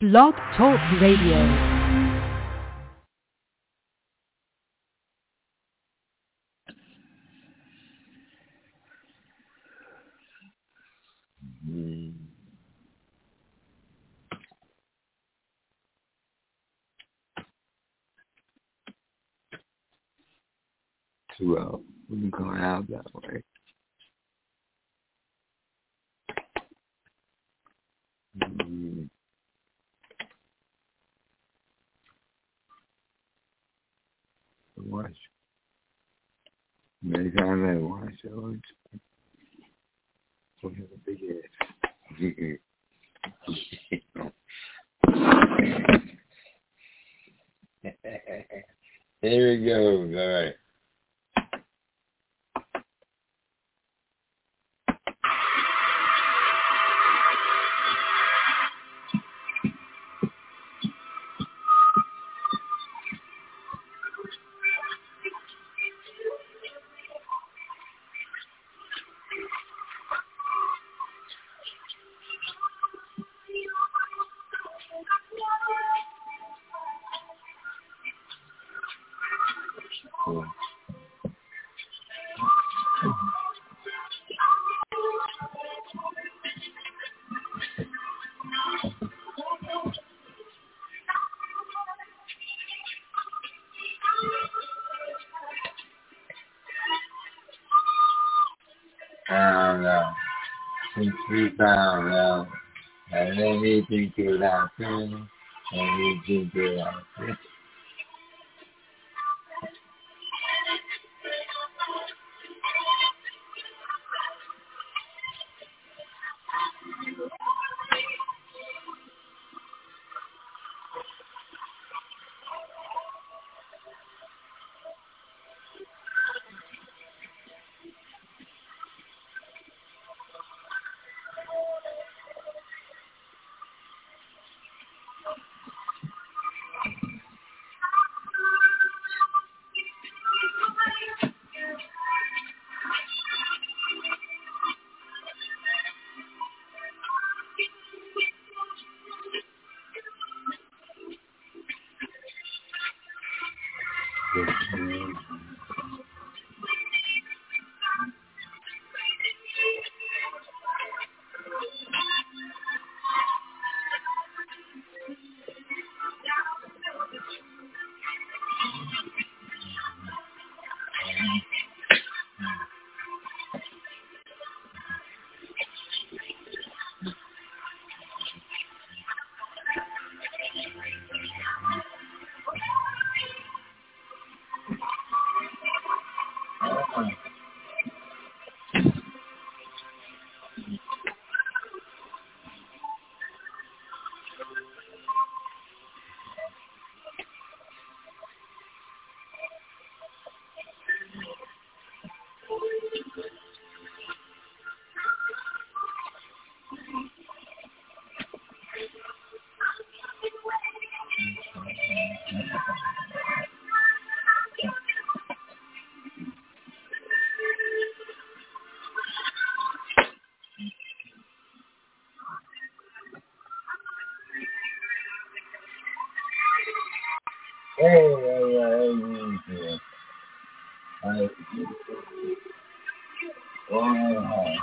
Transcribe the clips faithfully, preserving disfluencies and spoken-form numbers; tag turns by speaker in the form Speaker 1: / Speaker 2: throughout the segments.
Speaker 1: Blog Talk Radio.
Speaker 2: Well, we're going out that way. Mm. Watch. Many times I watch those. Look at the big ass. Here we go. All right. Cool. And uh, since we found out, and then we think it out, and we think it out. Hey, hey, hey, hey, hey.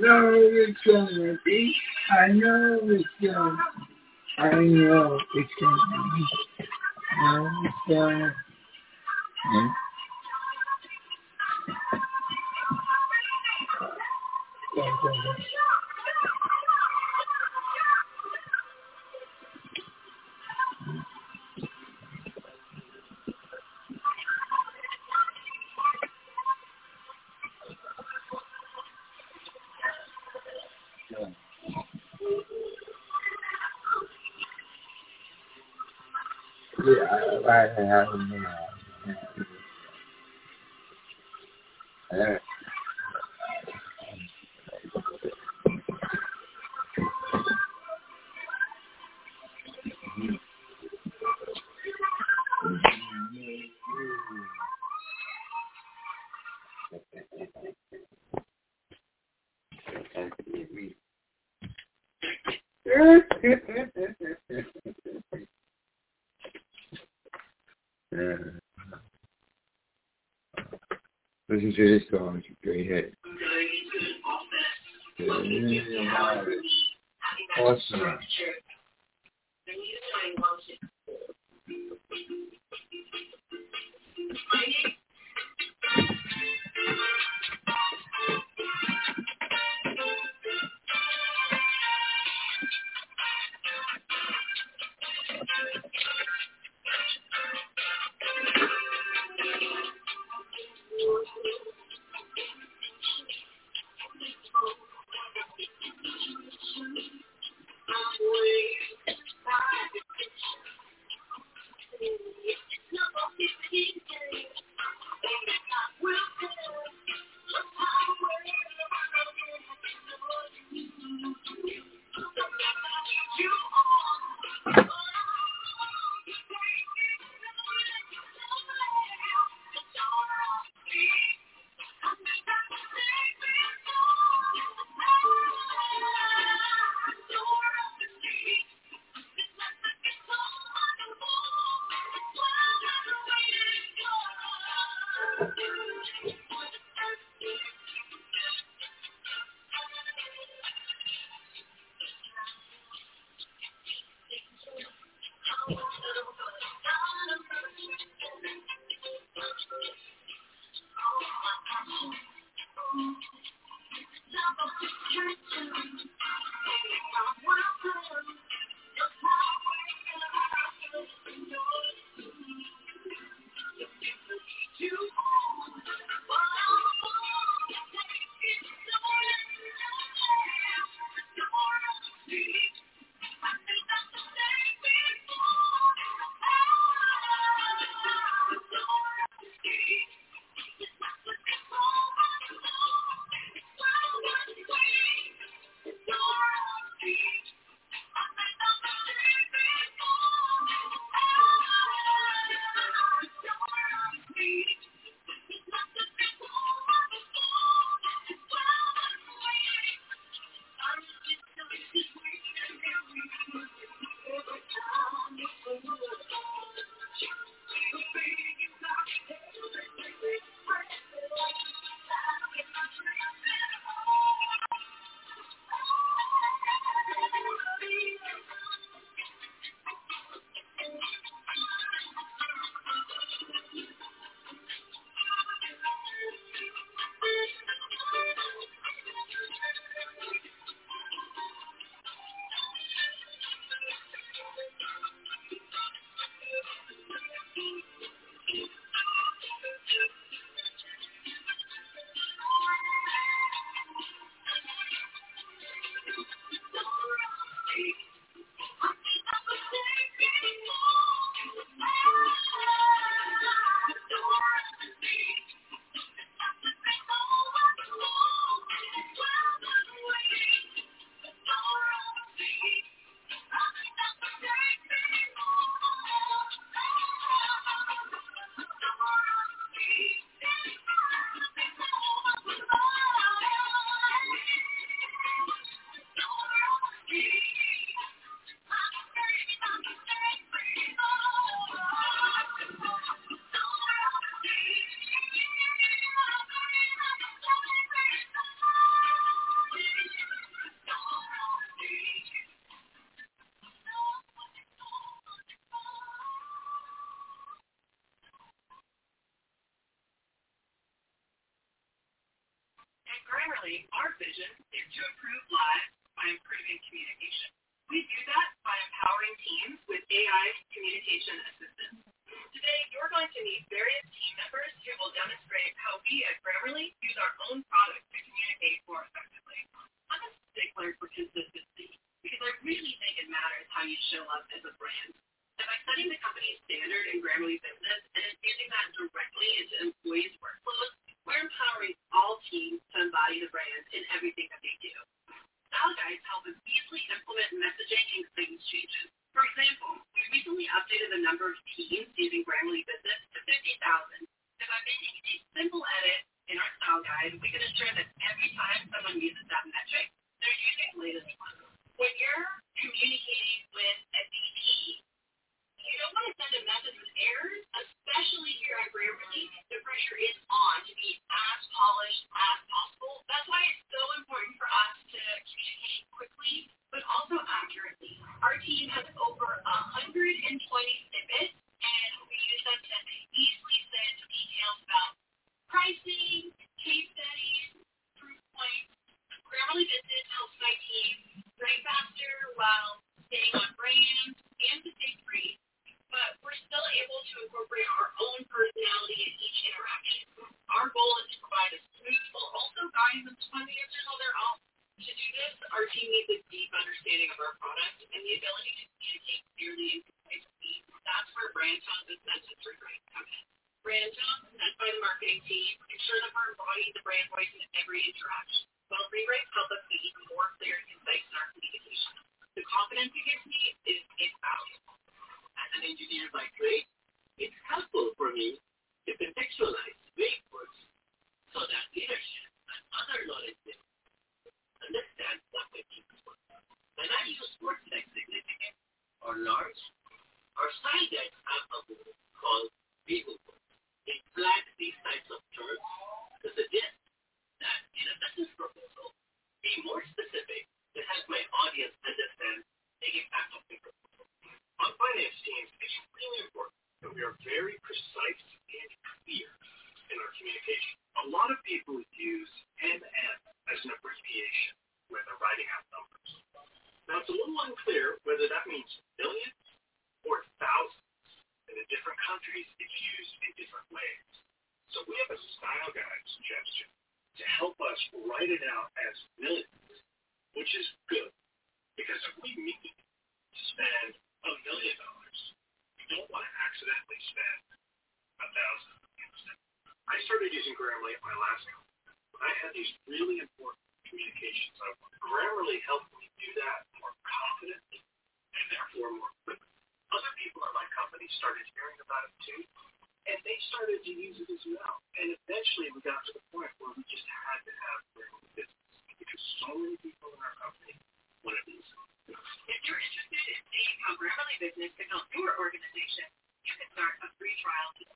Speaker 2: know it's gonna be. I know it's gonna. I know it's gonna be. I know it's gonna. Hmm? Yeah, I, I have him. Yeah. Listen to this song, it's a great hit. Awesome.
Speaker 1: Finally, our vision is to improve lives by improving communication. We do that by empowering teams with A I communication assistance. Today, you're going to meet various team members who will demonstrate how we at Grammarly use our own product to communicate more effectively. I'm a stickler for consistency because I really think it matters how you show up as a brand. And by setting the company's standard in Grammarly Business and infusing that directly into employees' workflows, we're empowering all teams to embody the brand in everything that they do. Style guides help us easily implement messaging and claims changes. For example, we recently updated the number of teams using Grammarly Business to fifty thousand. And by making a simple edit in our style guide, we can ensure that every time someone uses that metric, they're using the latest one. When you're communicating with a V P, you don't want to send a message with errors, especially here at Grammarly. The pressure is on to be as polished as possible. That's why it's so important for us to communicate quickly, but also accurately. Our team has over one hundred twenty snippets, and we use them to easily send details about pricing, case studies, proof points. Grammarly Business helps my team write faster while staying on brand and mistake free. But we're still able to incorporate our own personality in each interaction. Our goal is to provide a smooth while also guiding them to find the answers on their own. To do this, our team needs a deep understanding of our product and the ability to communicate clearly and concisely. That's where brand tones and sentence rewrites come in. Brand tones, set by the marketing team, ensure that we're embodying the brand voice in every interaction, while rewrites help us be even more clear and concise in our communication. The confidence it gives me is invaluable. As an engineer by trade, it's helpful for me to contextualize vague words so that leadership and other knowledge understand what the means for. When I use words like significant or large, our style guides have a word called legal words. They flag these types of terms to suggest that in a business proposal, be more specific to help my audience understand the impact of the proposal. On finance teams, it's really important that we are very precise and clear in our communication. A lot of people use M M as an abbreviation when they're writing out numbers. Now, it's a little unclear whether that means millions or thousands, and in different countries, it's used in different ways. So we have a style guide suggestion to help us write it out as millions, which is good, because if we need to spend a million dollars, we don't want to accidentally spend a thousand instead. I started using Grammarly at my last company. I had these really important communications. Grammarly helped me do that more confidently and therefore more quickly. Other people at my company started hearing about it too, and they started to use it as well. And eventually we got to the point where we just had to have Grammarly Business because so many people in our company wanted to use it. If you're interested in seeing how Grammarly Business can help your organization, you can start a free trial today.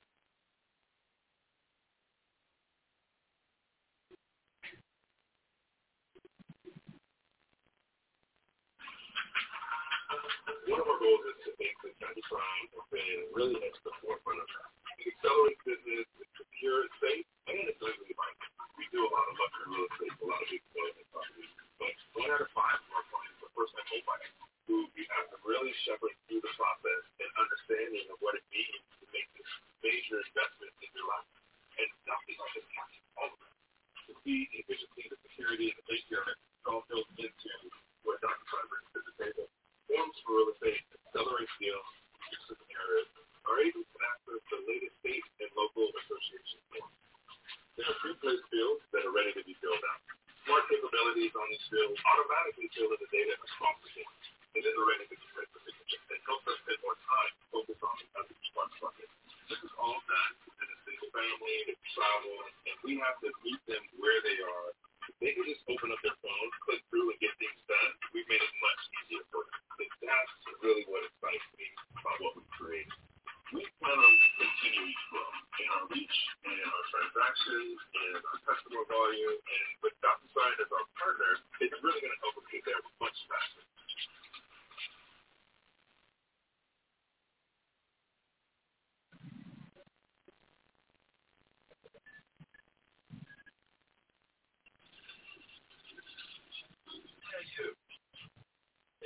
Speaker 3: One of our goals is to make the cybercrime thing really at the forefront of that. It accelerates business, it's secure, it's safe, and it's legally binding. We do a lot of luxury real estate, a lot of big development properties, but one out of five of our clients are first-time home buyers who we have to really shepherd through the process and understanding of what it means to make this major investment in your life. And nothing like this captures all of it. The speed, the efficiency, the security, and the safety of it, it's all built into what Doctor Klein brings to the table. Forms for real estate, accelerate deals, reduces errors, are able to access the latest state and local association forms. There are pre-placed fields that are ready to be filled out. Smart capabilities on these fields automatically fill in the data in response to forms, and then they're ready to be sent for signature. It helps us send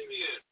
Speaker 3: in the end.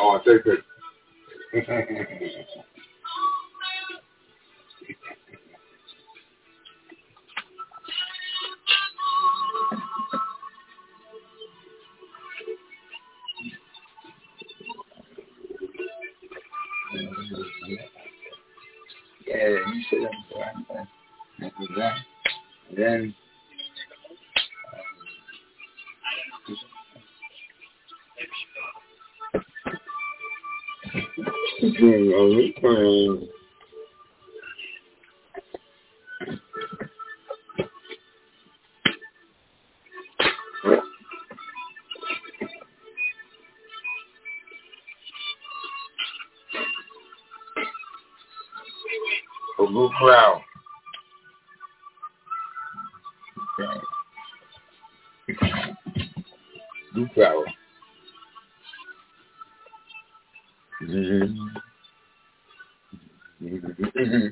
Speaker 2: Oh, take it. Yeah, you sit down and do that. And then doing a return. A blue crowd. Blue crowd. Mm-hmm. Mm-hmm.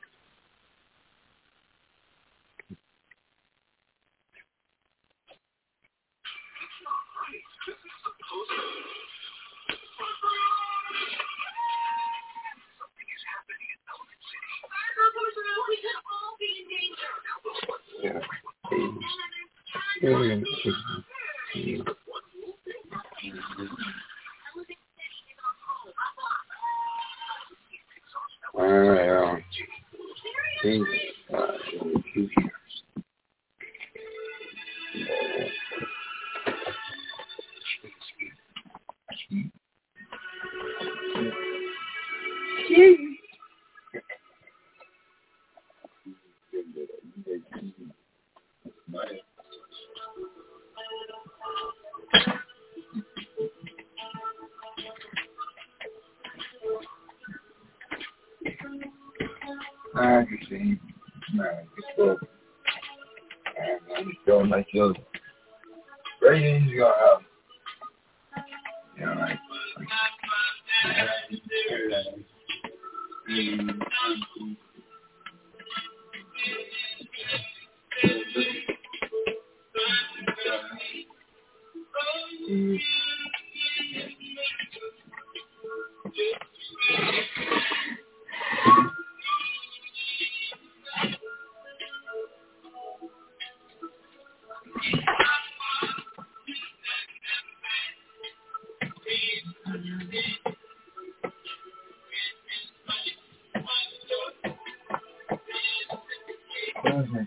Speaker 2: Yeah. All right. Um, think, uh, I can see. Man, it's cool. And I'm feeling like you're ratings you gonna have. You know, like, mm-hmm.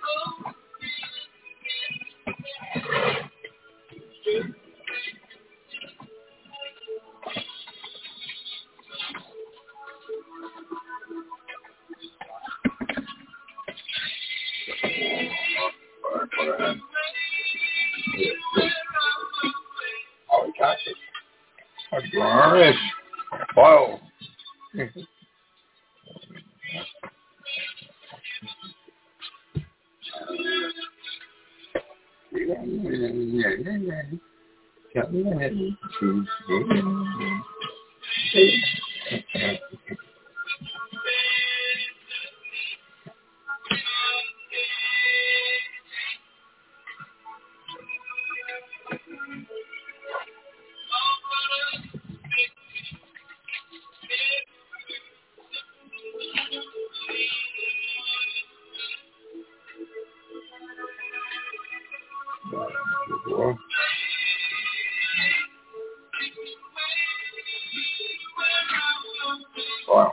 Speaker 2: Oh, we got it. All right. Wow. All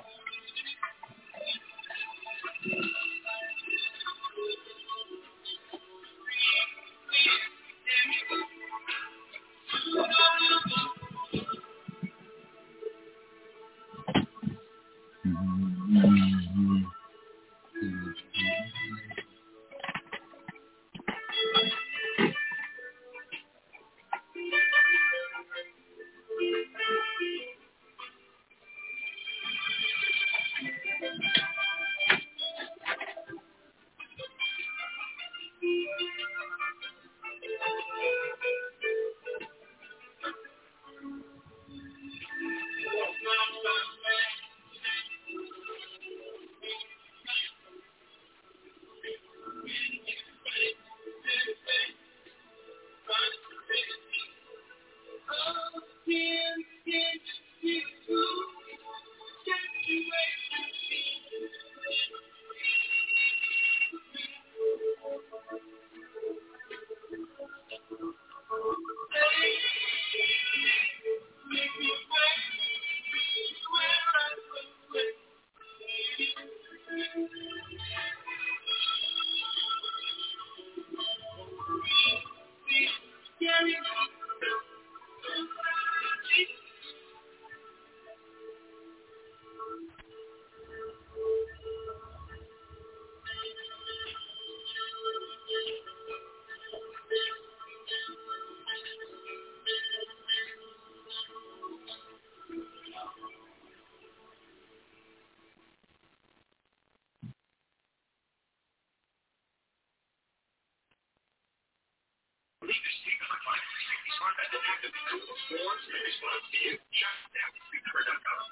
Speaker 3: Contact and activate Google Forms in response to you. Chat at speaker dot com.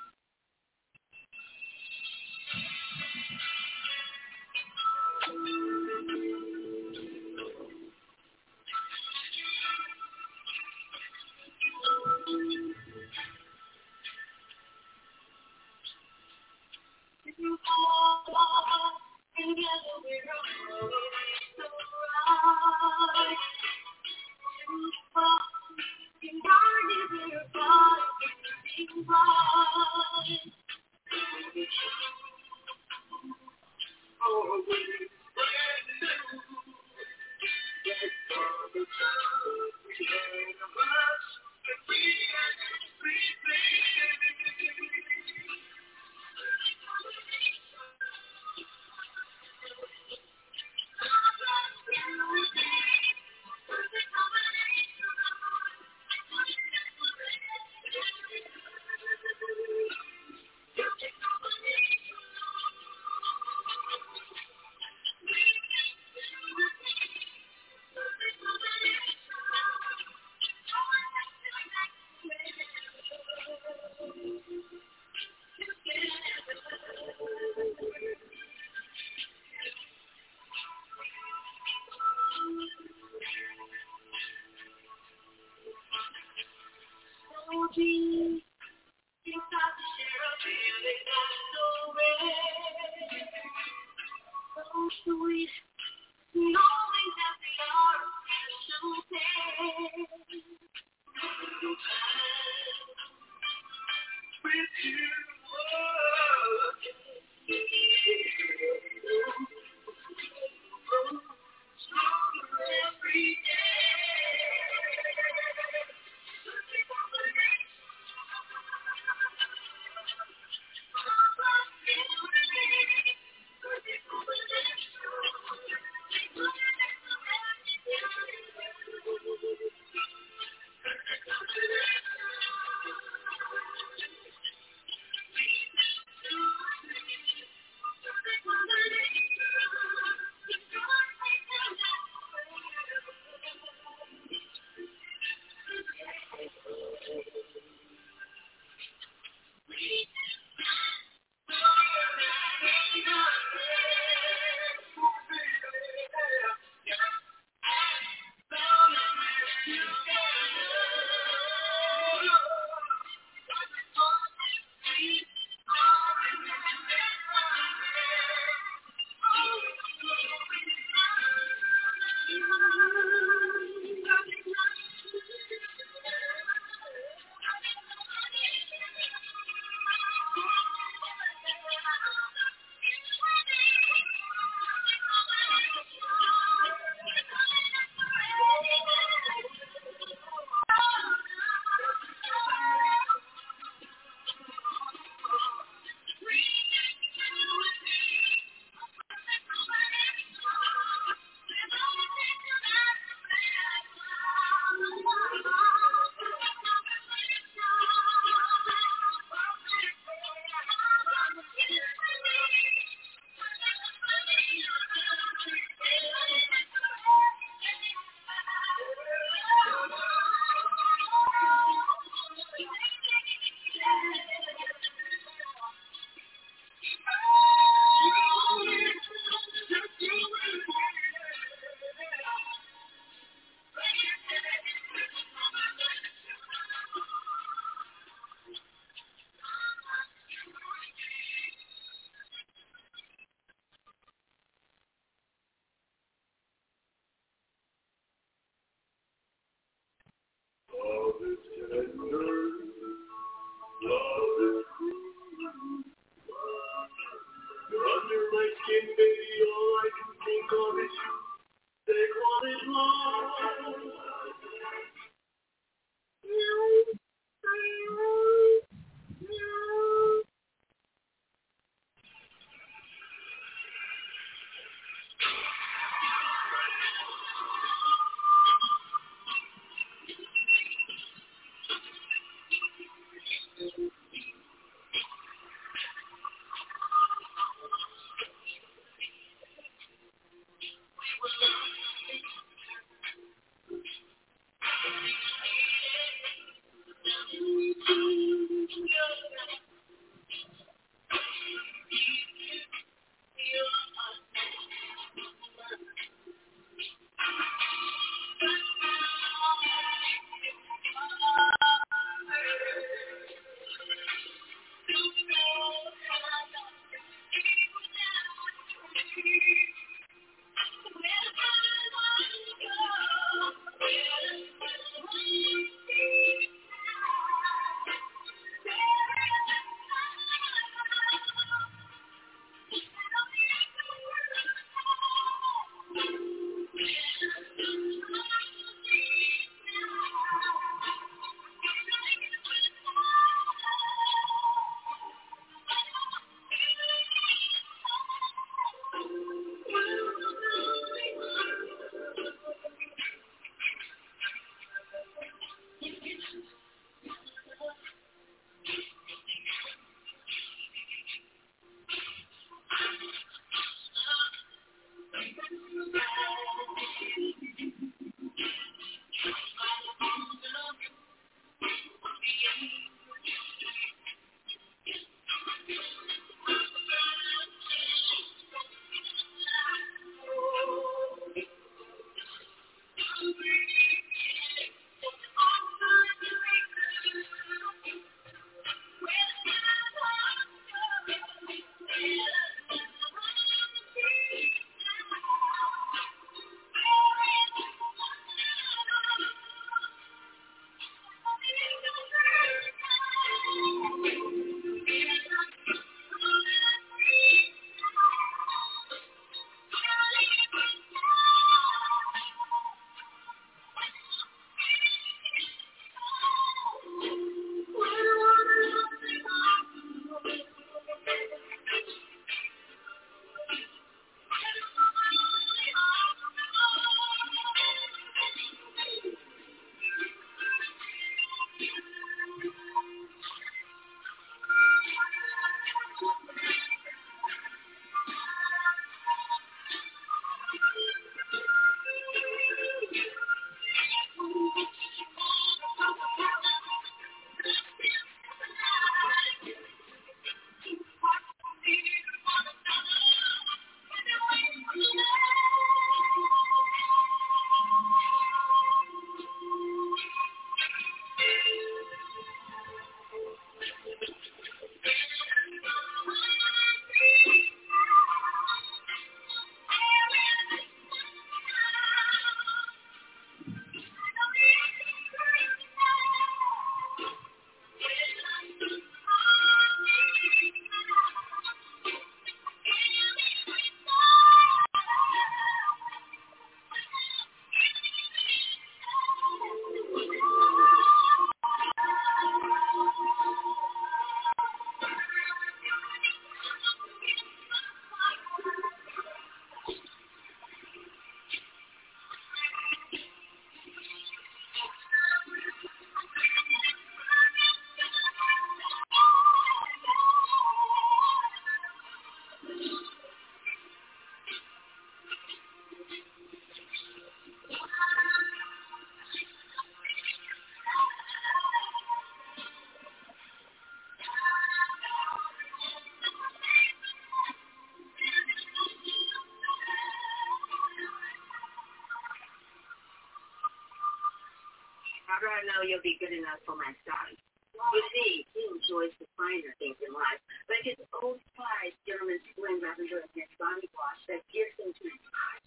Speaker 1: How do I know you'll be good enough for my son? You see, he enjoys the finer things in life, but his old spice gentleman's slim lavender and his body wash that gives him to his eyes.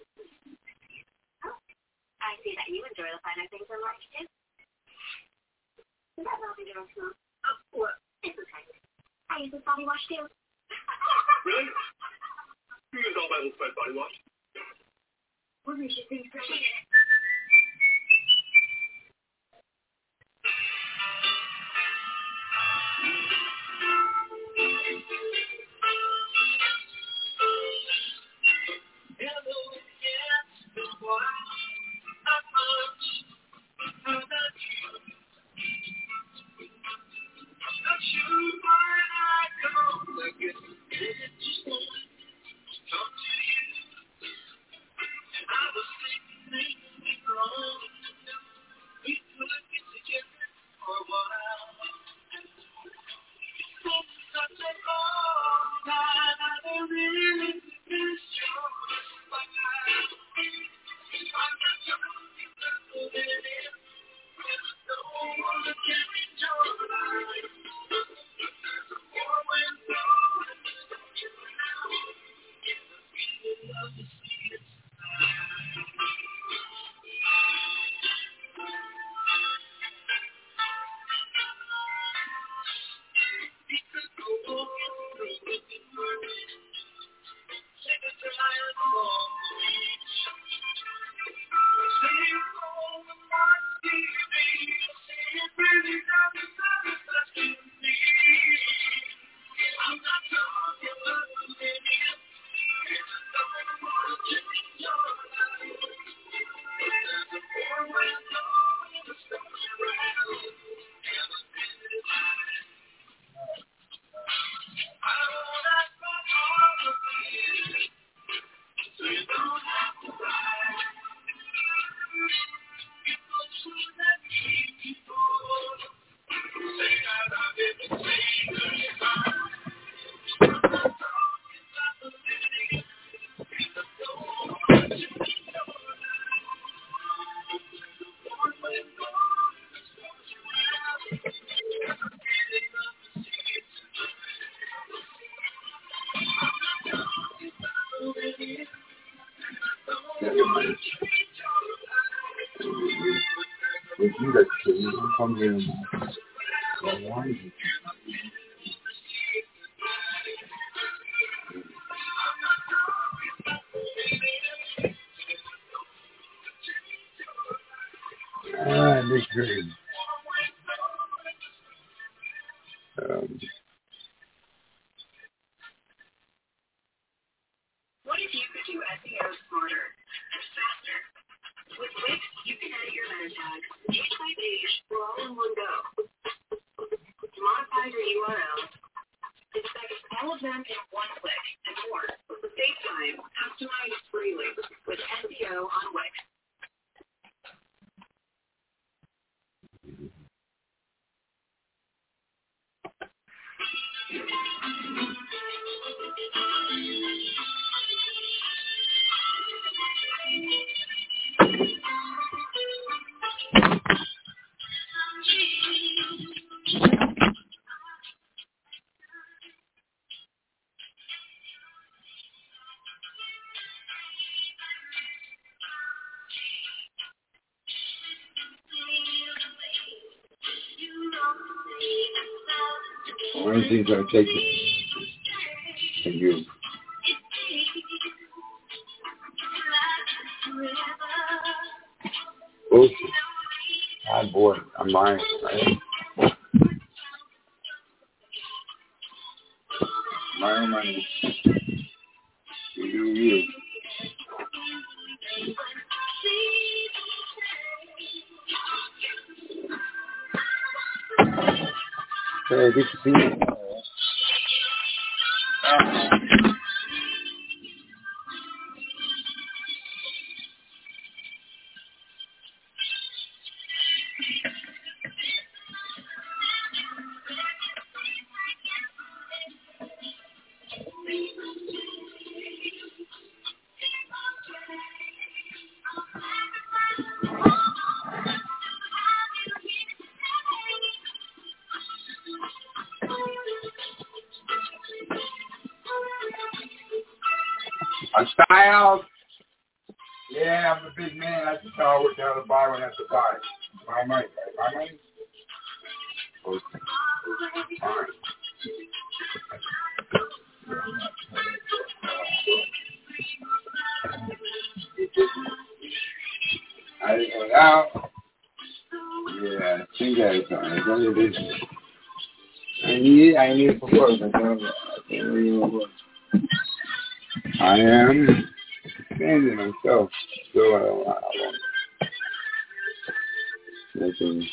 Speaker 1: Oh, I see that you enjoy the finer things in life, too. Does that lavender smell? Oh, well, it's okay. I use this body wash, too.
Speaker 3: Really? You use all my old spice body wash?
Speaker 1: What makes you think so?
Speaker 3: I was thinking
Speaker 2: If you got to you come here and why is it? Ah, this great. Um,
Speaker 1: what if you could do S E O smarter and faster? With Wix, you can edit your meta tags, page by page, or all in one go. Modify your U R L, inspect all of them in one click, and more. Save time, customize freely with S E O on Wix.
Speaker 2: One of the things I take from you. Bullshit. God, boy, I'm lying, right? My money. You do you. Hey, good to see you. I'm styled. Yeah, I'm a big man. That's the car I work out to buy when I have to buy. Buy money, right? Buy money? Okay. Fine. I just went out. Yeah, I think I was on. I don't know. I need it. I need it for work. I don't know. I can't really work. I am expanding myself. So I don't know. Nothing.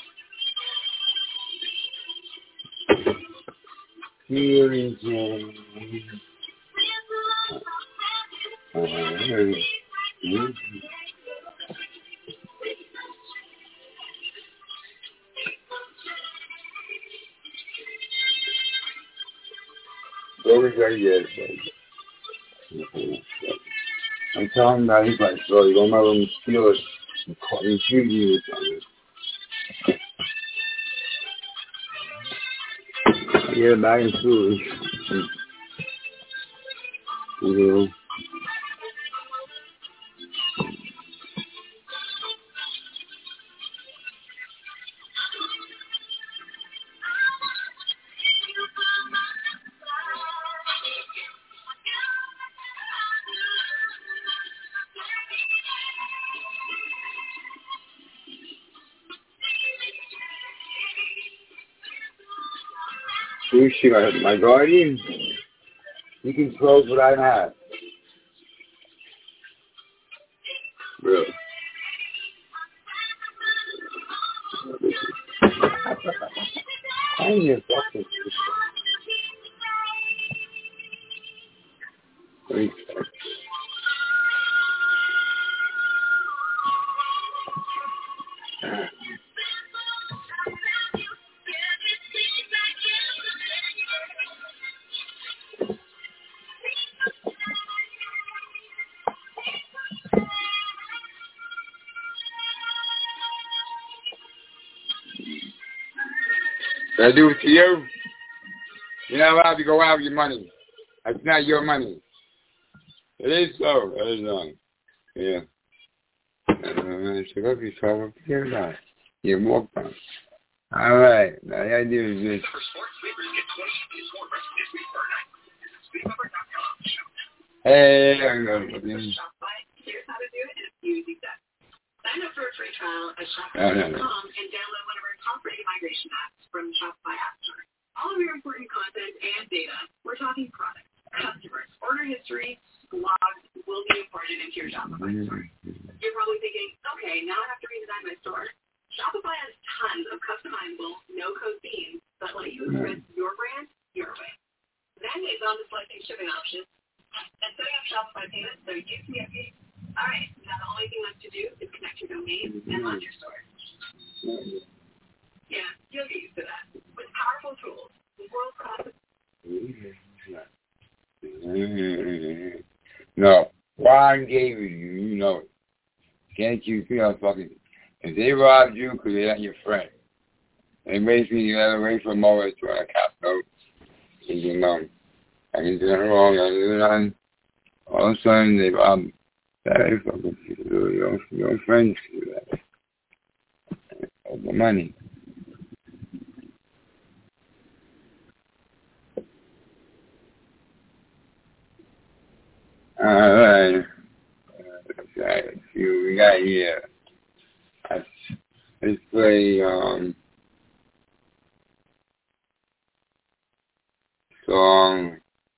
Speaker 2: Here is um, uh, mm-hmm. Go to yes, I'm telling him that he's like, bro, you don't know him steal it and infuse you with something. Yeah, back in school. You know. Sushi, my, my guardian, he controls what I have. Bro. I need a fucking Wait. Did I do it to you? You're not allowed to go out with your money. That's not your money. It is so. It is wrong. Yeah. Uh, so go be trouble. You're not. You're more fun. All right. Now the idea is this. Hey, I know.
Speaker 1: Here's how to do it in a few easy steps. Sign up for a free trial at Shopify dot com and download one of our top-rated migration apps from the Shopify App Store. All of your important content and data, we're talking products, customers, order history, blogs, will be imported into your Shopify store. You're probably thinking, okay, now I have to redesign my store. Shopify has tons of customizable, no-code themes that let you express your brand your way. Then it's on to selecting shipping options and setting up Shopify payments so you can get paid. All right, now the only thing left to do is connect your domain and launch your store. Yeah, you'll get used to that. With powerful tools, world-class.
Speaker 2: No, Ron gave it you. You know it. Can't you feel fucking? If they robbed you, because they're not your friend. They basically let away from Morris to a cop note. You know, I can do it wrong. I do it on. All of a sudden, they robbed. That is fucking your, your, your friends do that. Over money. All right. Let's see what we got here. Let's, let's play um, song.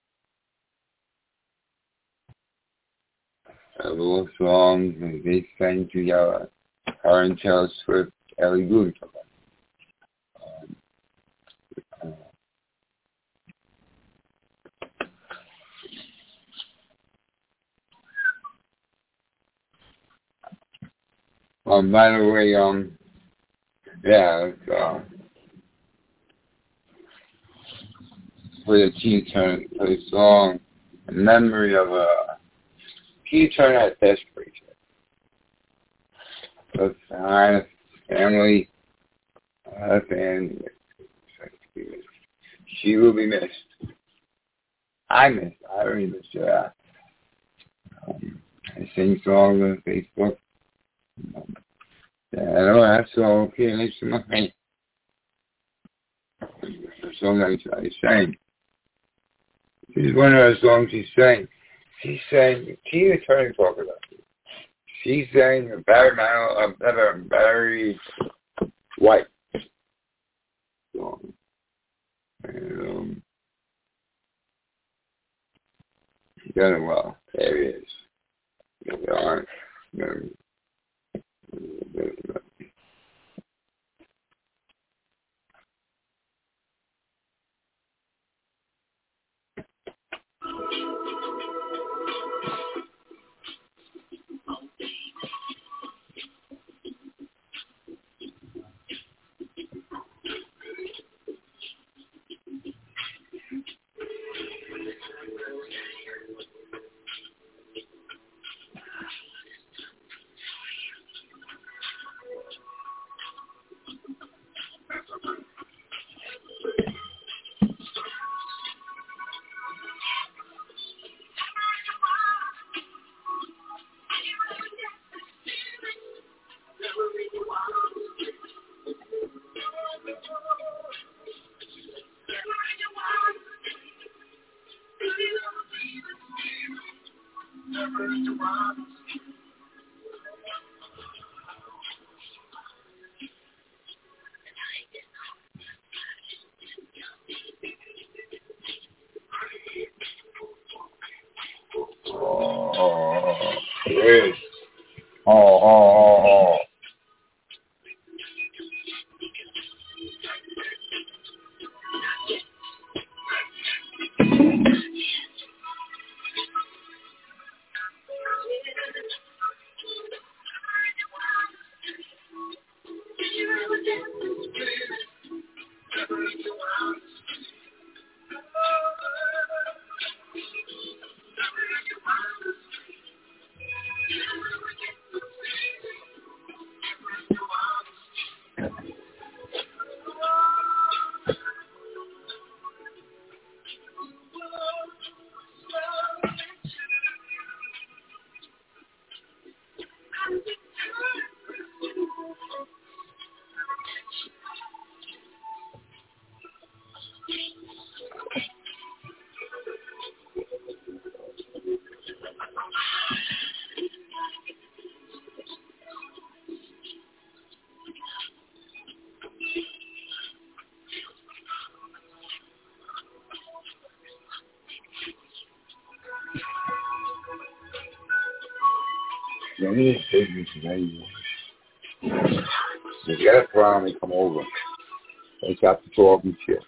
Speaker 2: A little songs and they sang to y'all. Her and Taylor Swift, Ellie Goulding. Um, uh, um, by the way, um, yeah, it's, uh, for the Tina Turner, for the song, in memory of a Tina Turner at Desperate. So it's family, uh, family. She will be missed. I miss. I really miss her. Um, I sing songs on Facebook. Um, yeah, I know that song. Okay, listen to my the song I, I sang. This is one of her songs she sang. She sang Tina Turner talk about it. She sang Barry Manilow, uh, Barry White song. And, um, she done it well. There it is. There aren't. There, there, there. Oh, yes. Oh, oh, oh, oh. Let me just take you today. If you got a problem, come over. Let's have to talk and shit.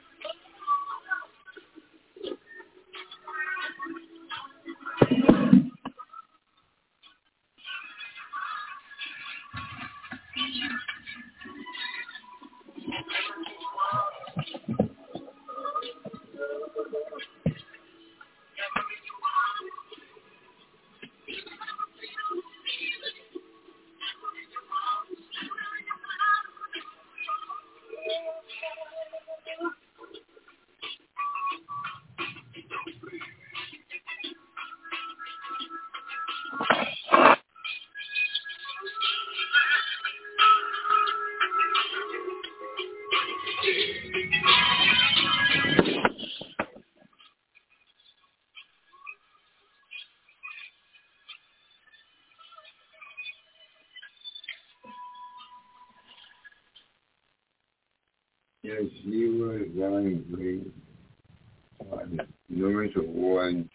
Speaker 2: Yes, you were going great. Uh, numerous awards.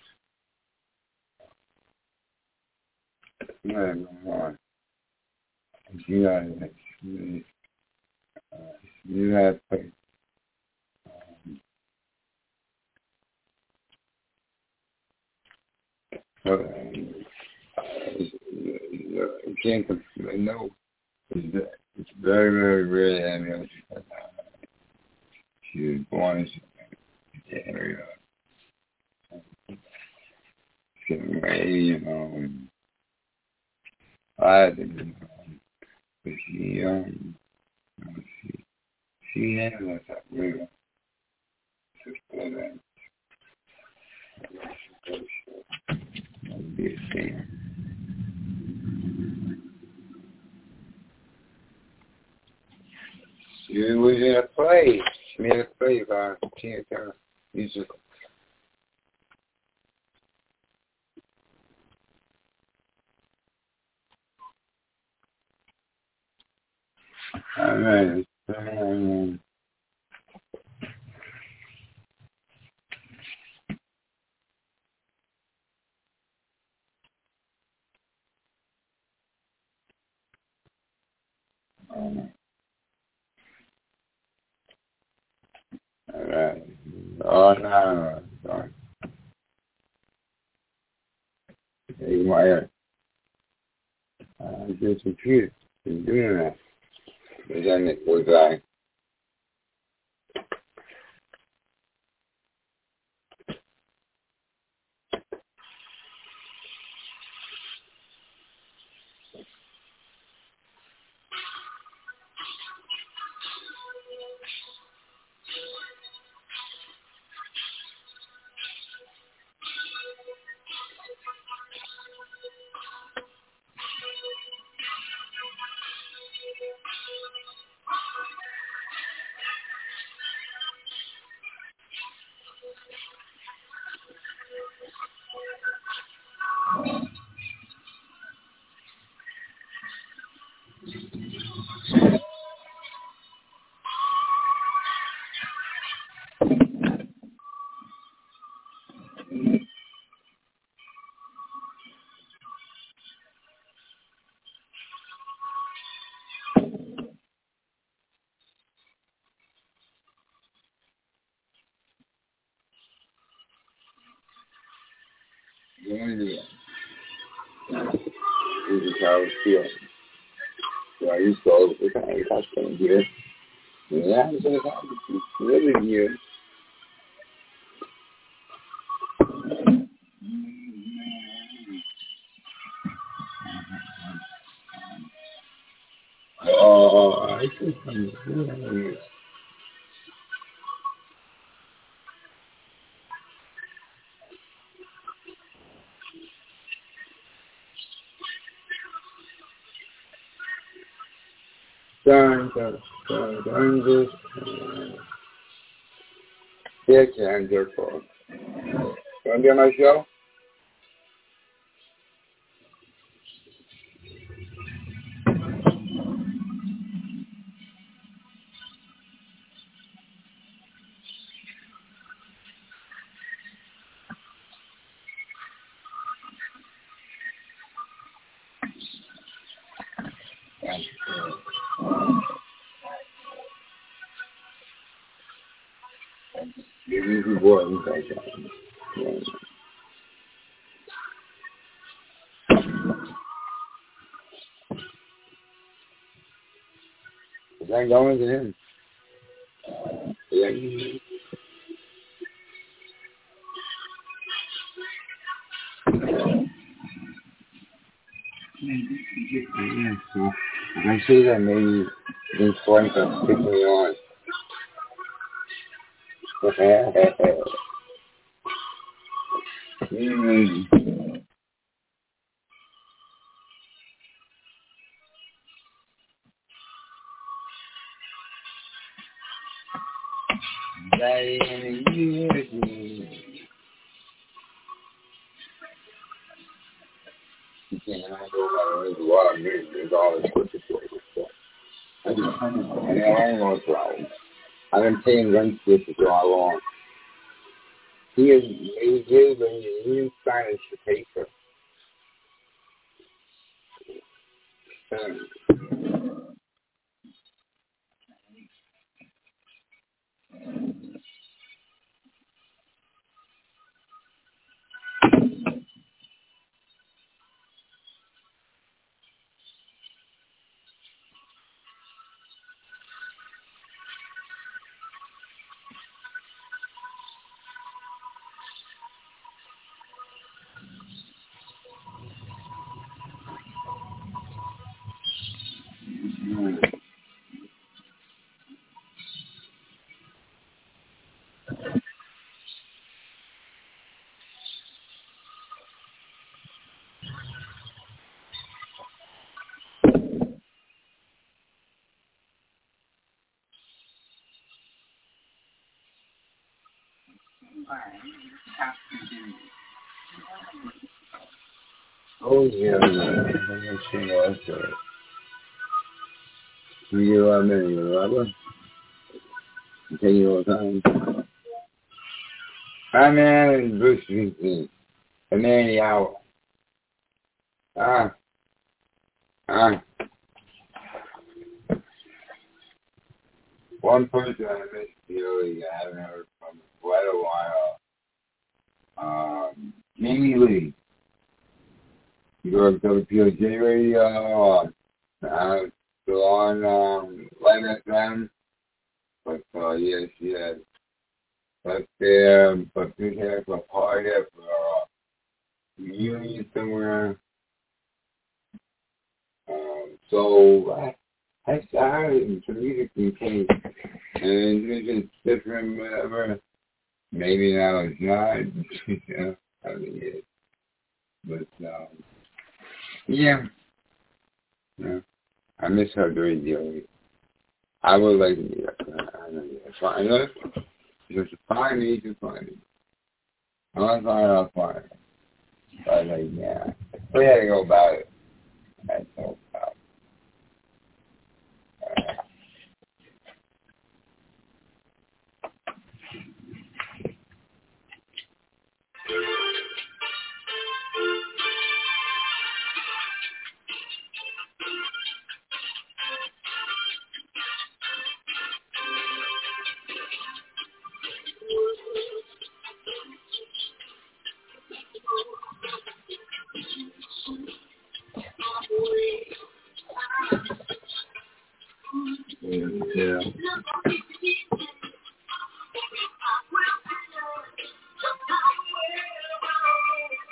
Speaker 2: No, no, you know, uh, you have played. Um, so, uh, you can't compare. No, it's, it's very, very rare. I mean, uh, she was born in the area. She, um, I think, um, but she, um, she, she handles that real. Sister, that be a thing. You was in a play. She made a play about Tina Turner musical. All right. Um, um, all right. Oh, no, no. Hey, Maya. I just computer. He's doing that. Is that Nick? Was I? You want to do that. This is how it feels. So I used to always look at it, that's going to get it. Yeah, it's going to really good. Oh, I think I'm good. Dun, dun, dun, dun, dun. Yeah, can your phone. You want to be on my show? Give me the boy. Is that going to him? Yeah. Yeah, so if I say that, maybe these points are picking me on. mm. Daddy in the years. You can't go by the lot of music. There's all this quick situation. I just, I mean, I don't know what's wrong. I've been paying rent for this for so long. He is, he is, he is signing the paper. Um, Oh, yeah, man. I'm sure that's it. You know what I mean, you know what I mean? You take you all the time. Hi, man, it's Bruce Springsteen. The man of the hour. Ah. Ah. One person I missed dearly, I haven't heard from for quite a while. Um, Amy Lee. You go to W P O J Radio. Uh, still on um, Live F M. But, uh, yes, yes. But there, but we have a party for uh, reunion somewhere. Um, so I, I started some music came, and it was just different, whatever. Maybe now it's not, you know, I mean, it. But um, yeah, yeah, I miss her very dearly. I would like to meet her. I know, yeah, find her. Just find me, just find me. I want to find her, I'll find her. So I was like, yeah, we had to go about it. That's all about it.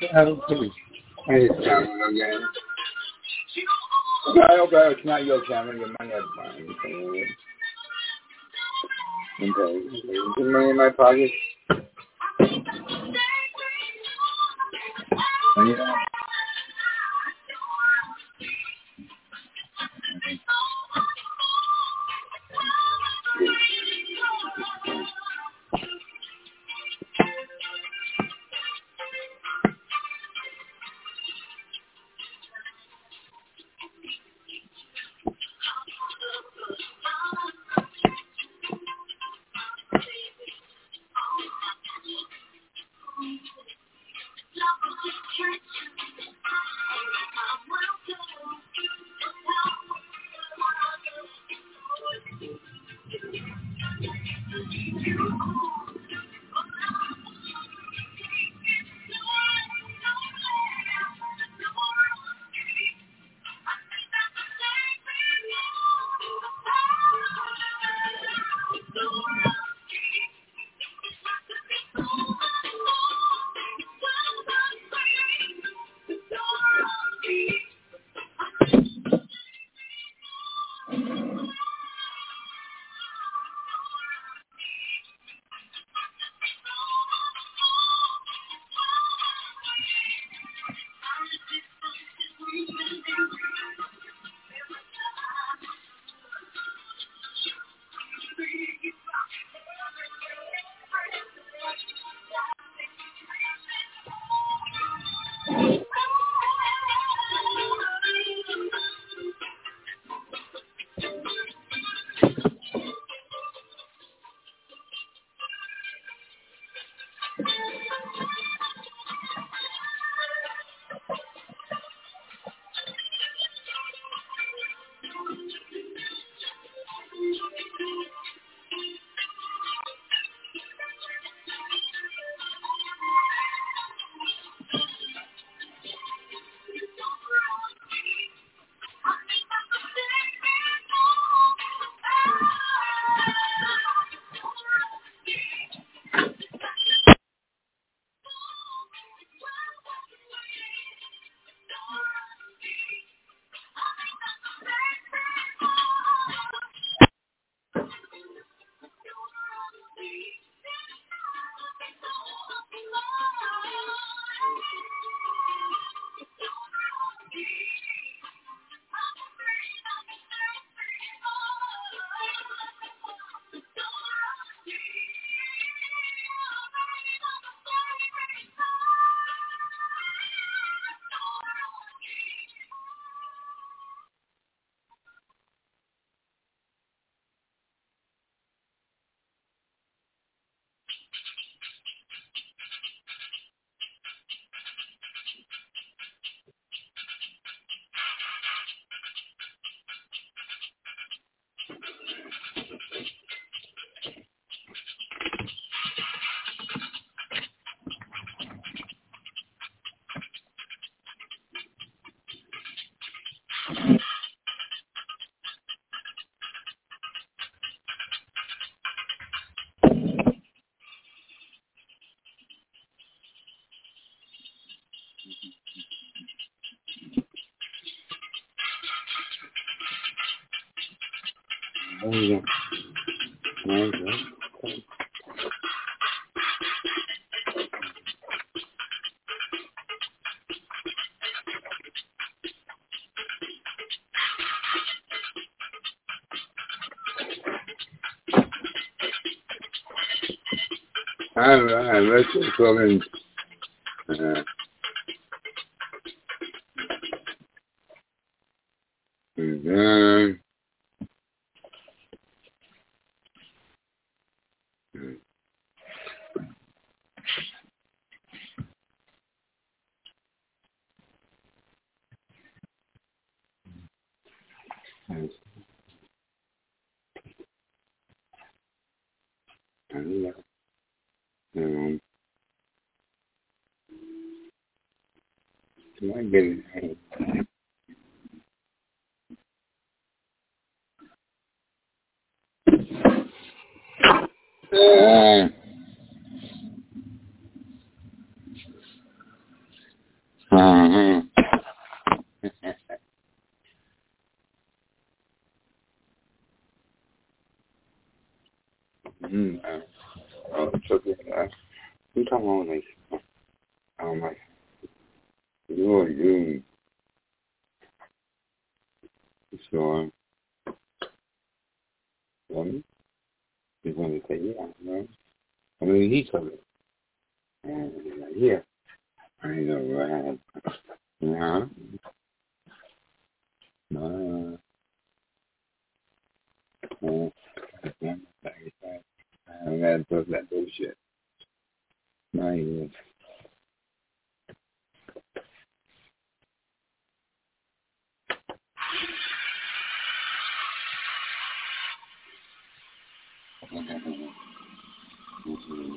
Speaker 2: hell too. I just camera again. I hope it's not your camera, your money is fine. Okay. Put money in my pocket. Yeah. Oh, yeah. Oh, yeah. All right, let's just go in. Uh, and then, um, can I get it? Uh, Mm-hmm. Uh, oh, it's okay. Uh, you come on, like, oh my, you are you. So, um, one, he's going to say, yeah, no. I mean, he told it. And he's like, yeah. I know, right? Yeah. No. No. I don't got to talk that bullshit. No, he is. Mm-hmm.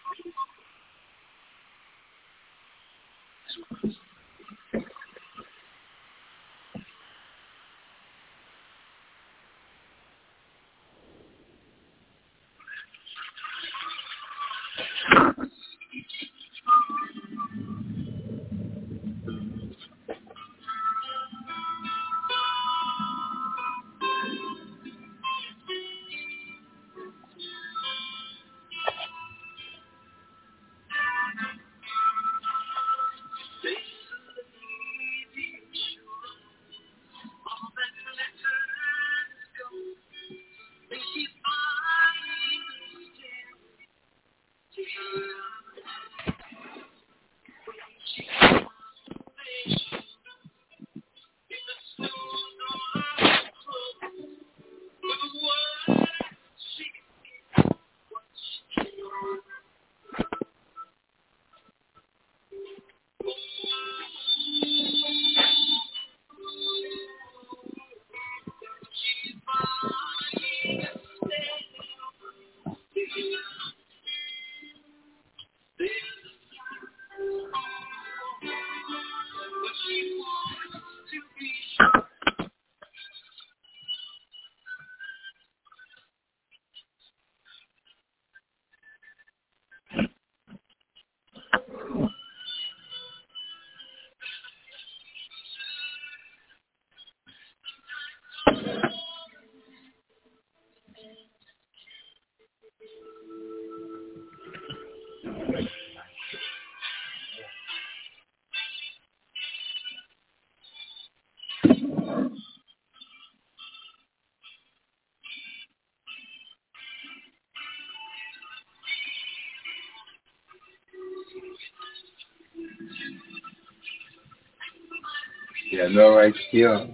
Speaker 2: Yeah, no right skill.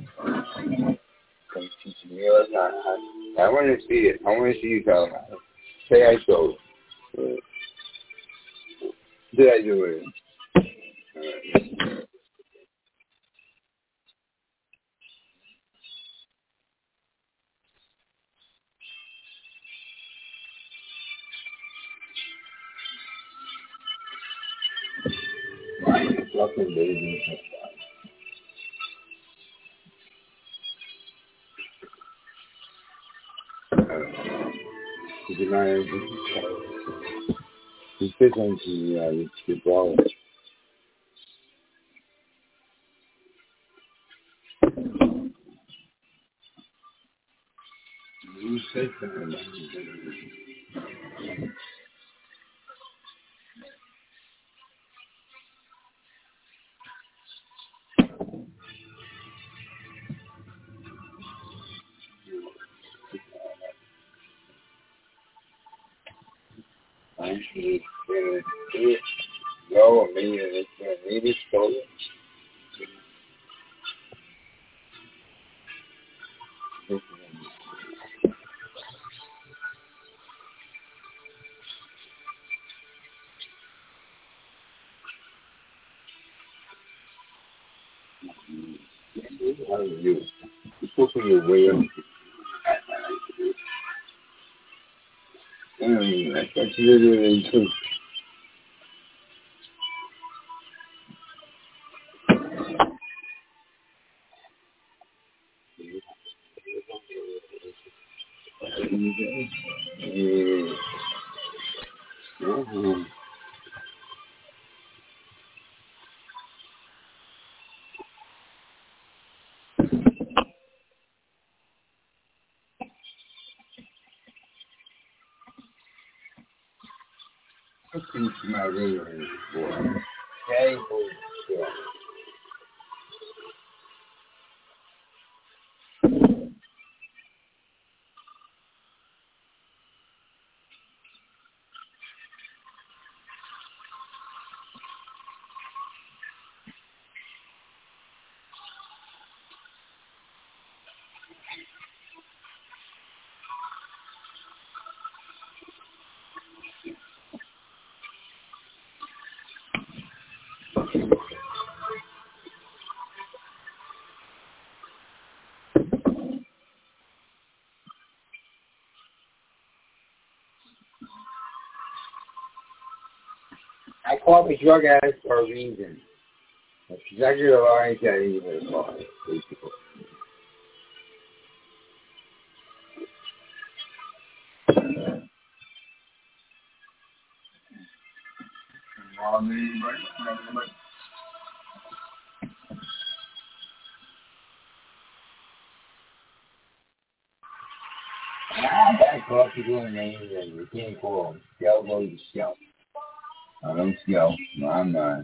Speaker 2: Come teach me all the time. I, I want to see it. I want to see you tell me. Say I showed. Uh, did I do it? Uh, fucking baby. Uh, you know, you fit into uh, the ball. You say something. I see it. Go, me, it's maybe stolen. How are you? You're pushing your way up. Mm, that's what you're doing too. Yeah. Mm-hmm. This is my real boy. Okay, boy. Yeah. I call me drug addict for a reason. That's exactly what I said even call it. I call people names and you can't call them. They'll go to show. I don't show. No, I'm not.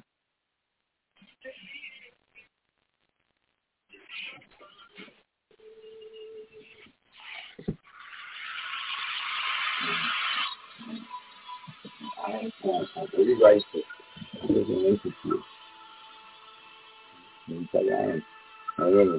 Speaker 2: Really racist. He doesn't racist to you. Let me tell you, I am. I really.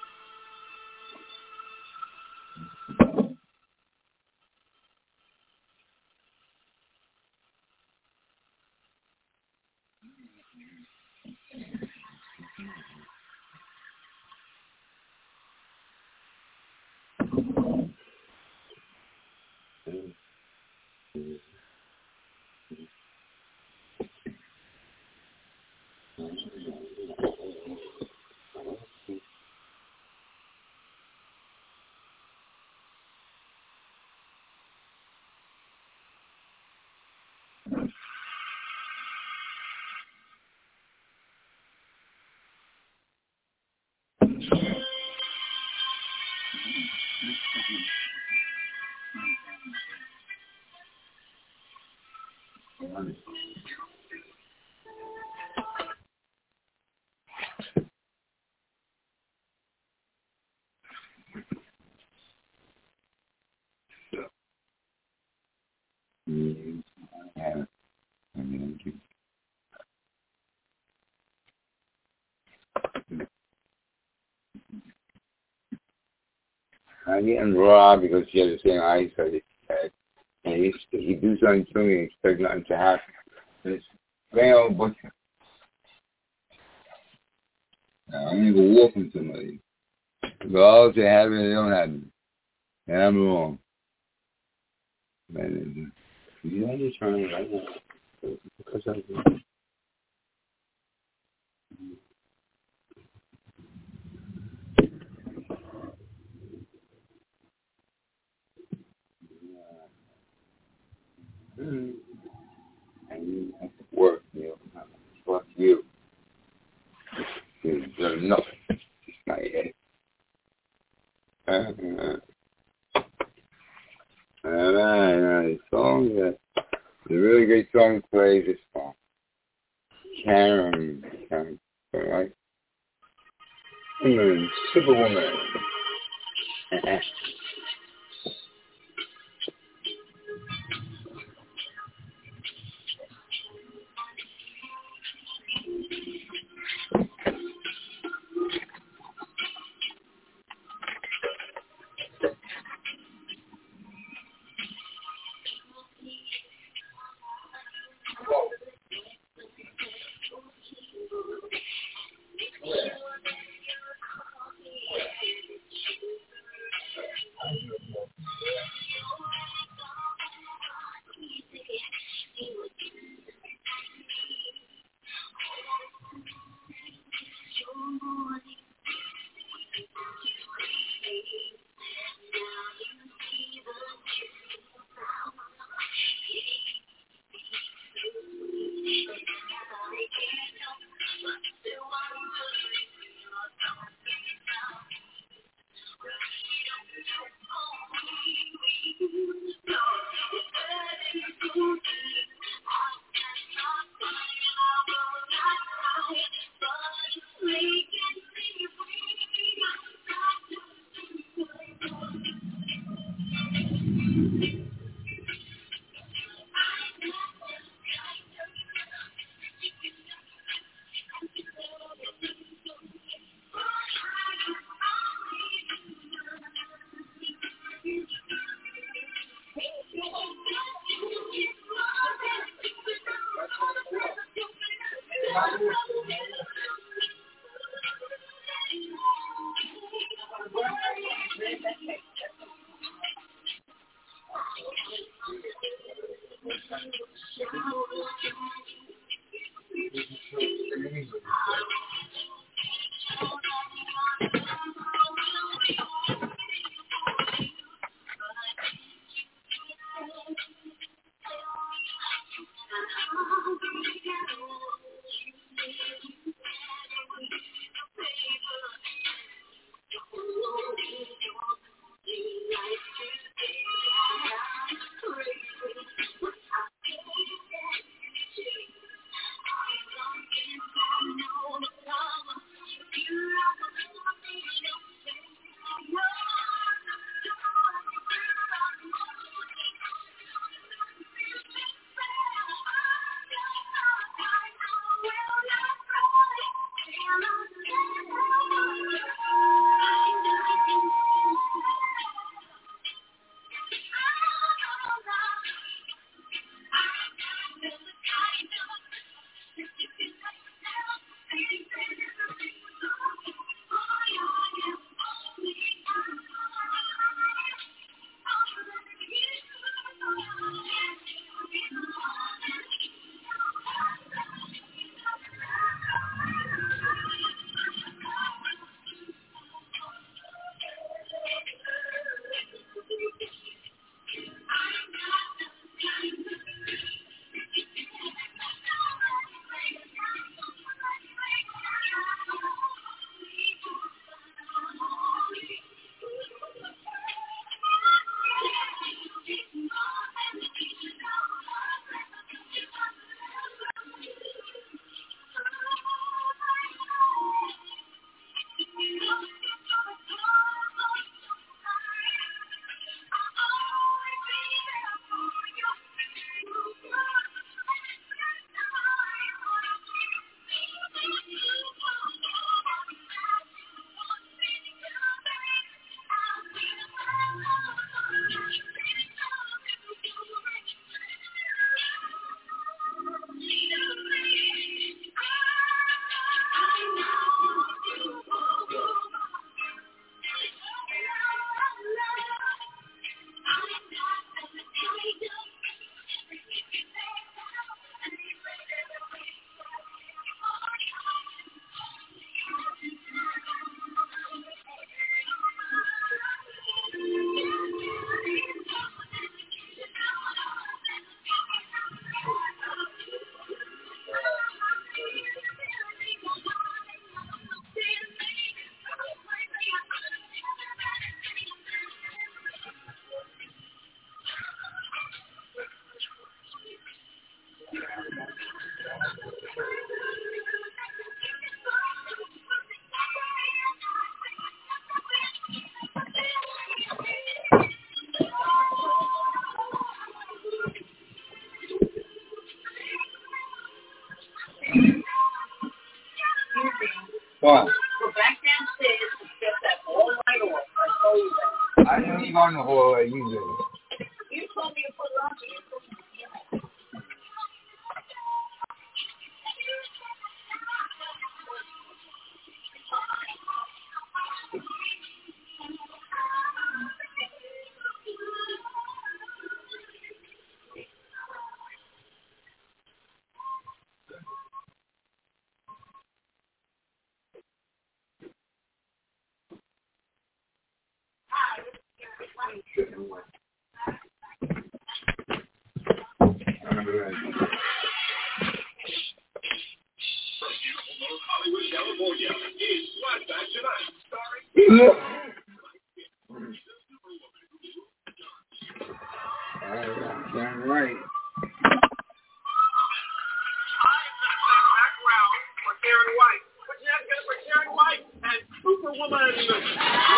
Speaker 2: I'm getting robbed because she has the same eyes as his head. And he, he do something to me and expect nothing to happen. And it's very old butcher. Now, I'm going to go walk with somebody. But all they have it, they don't have it. And I'm wrong. Man, you know, I'm just trying right now. Because I do. Mm-hmm. And you have to work, you know. Fuck you. There's nothing. It's not it. Uh-huh. Alright, alright. Song that the really great song plays this song. Karen, Karen, alright. Mm, Superwoman. What?
Speaker 1: Go back downstairs and get that all right off. I told you that.
Speaker 2: I didn't leave on the hallway, you did.
Speaker 1: You told me to put it on, so you put it on.
Speaker 3: Hollywood, California. It's Flashback Tonight, starring...
Speaker 2: All right, damn right.
Speaker 3: Background for Karen White. Put your hands together for Karen White and Superwoman.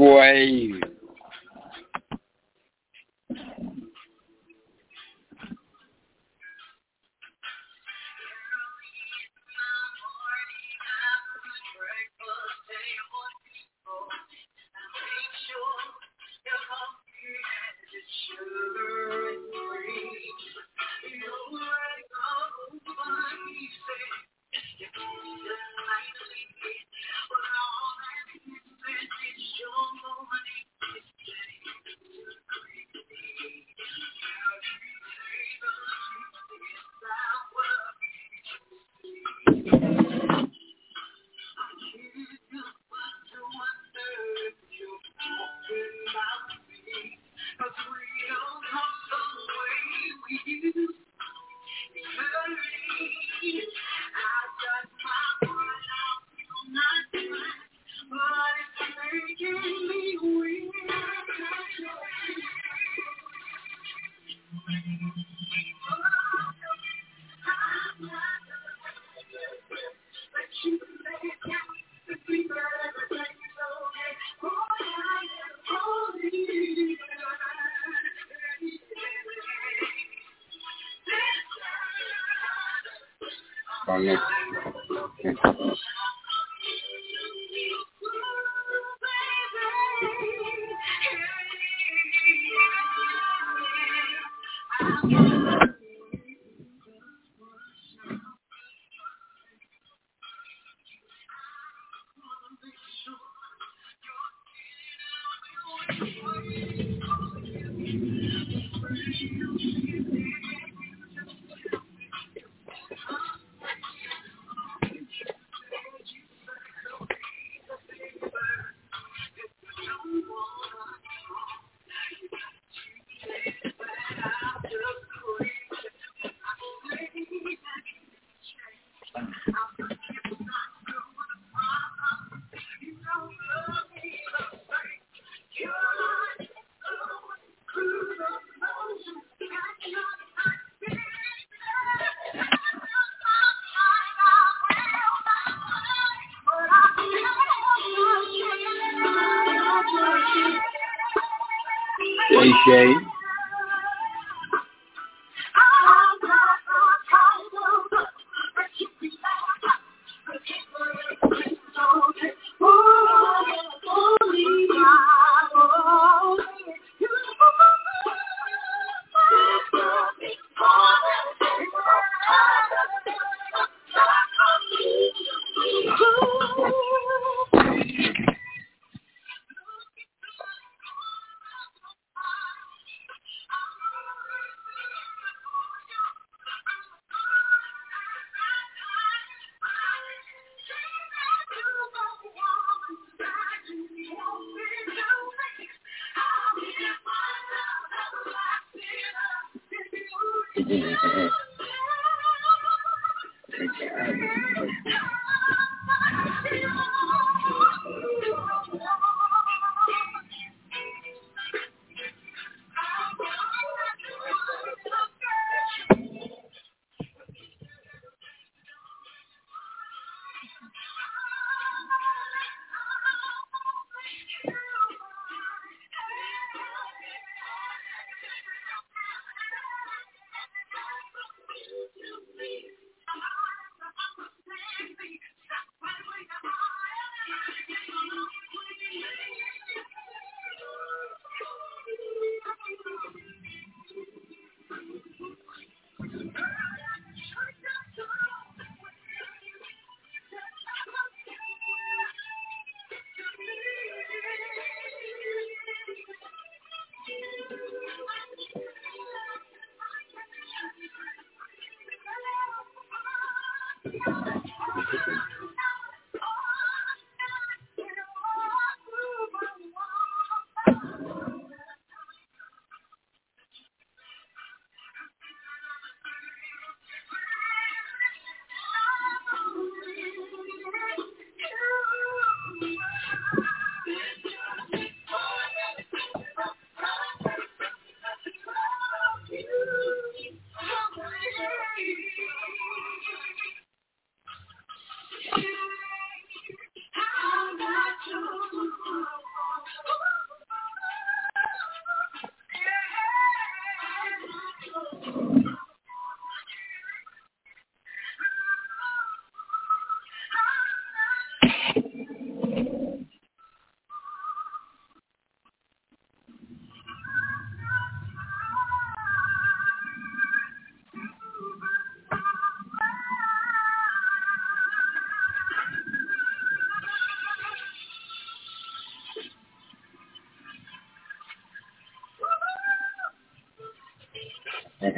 Speaker 2: 鬼。Hey, Shay.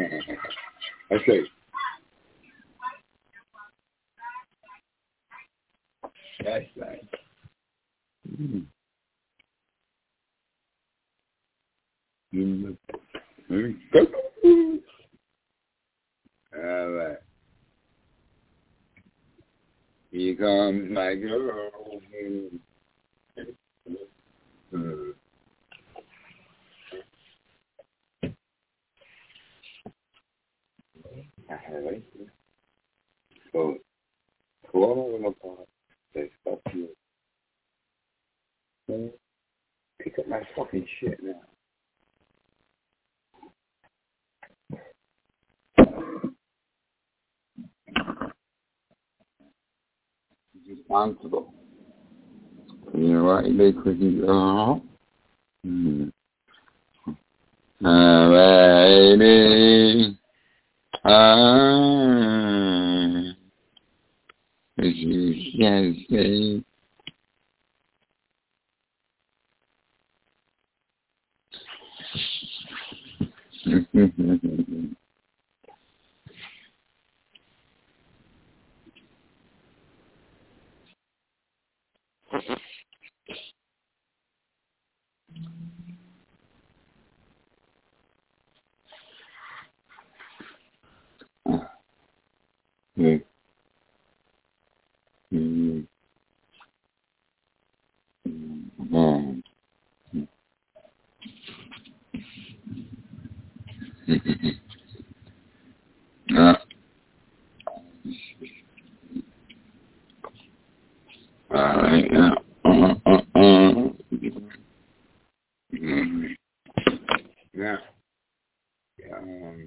Speaker 2: I say. That's nice. Mm. Mm. Mm. All right. Here comes my girl. Mm. I have it. So, pull them apart. Say, fuck you. Mm. Pick up my fucking shit now. Responsible. You know what? They couldn't go home. Mm. Alrighty. Ah. As you can see. Mm. Mm. Mm. Ah. All right. Yeah. Uh, uh, uh. Mm. Yeah. Um.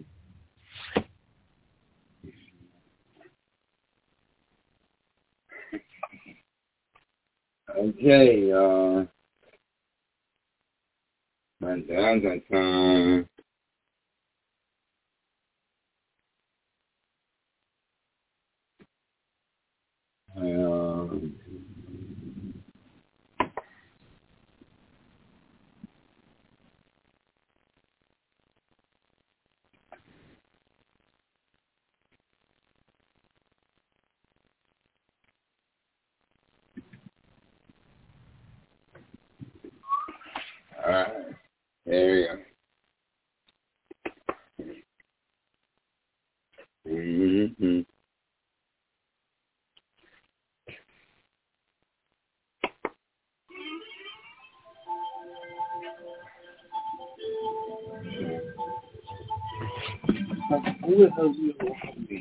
Speaker 2: Okay. Uh. My dad's at time. Um. All right. There we go. Mm-hmm. Who the hell is you watching me?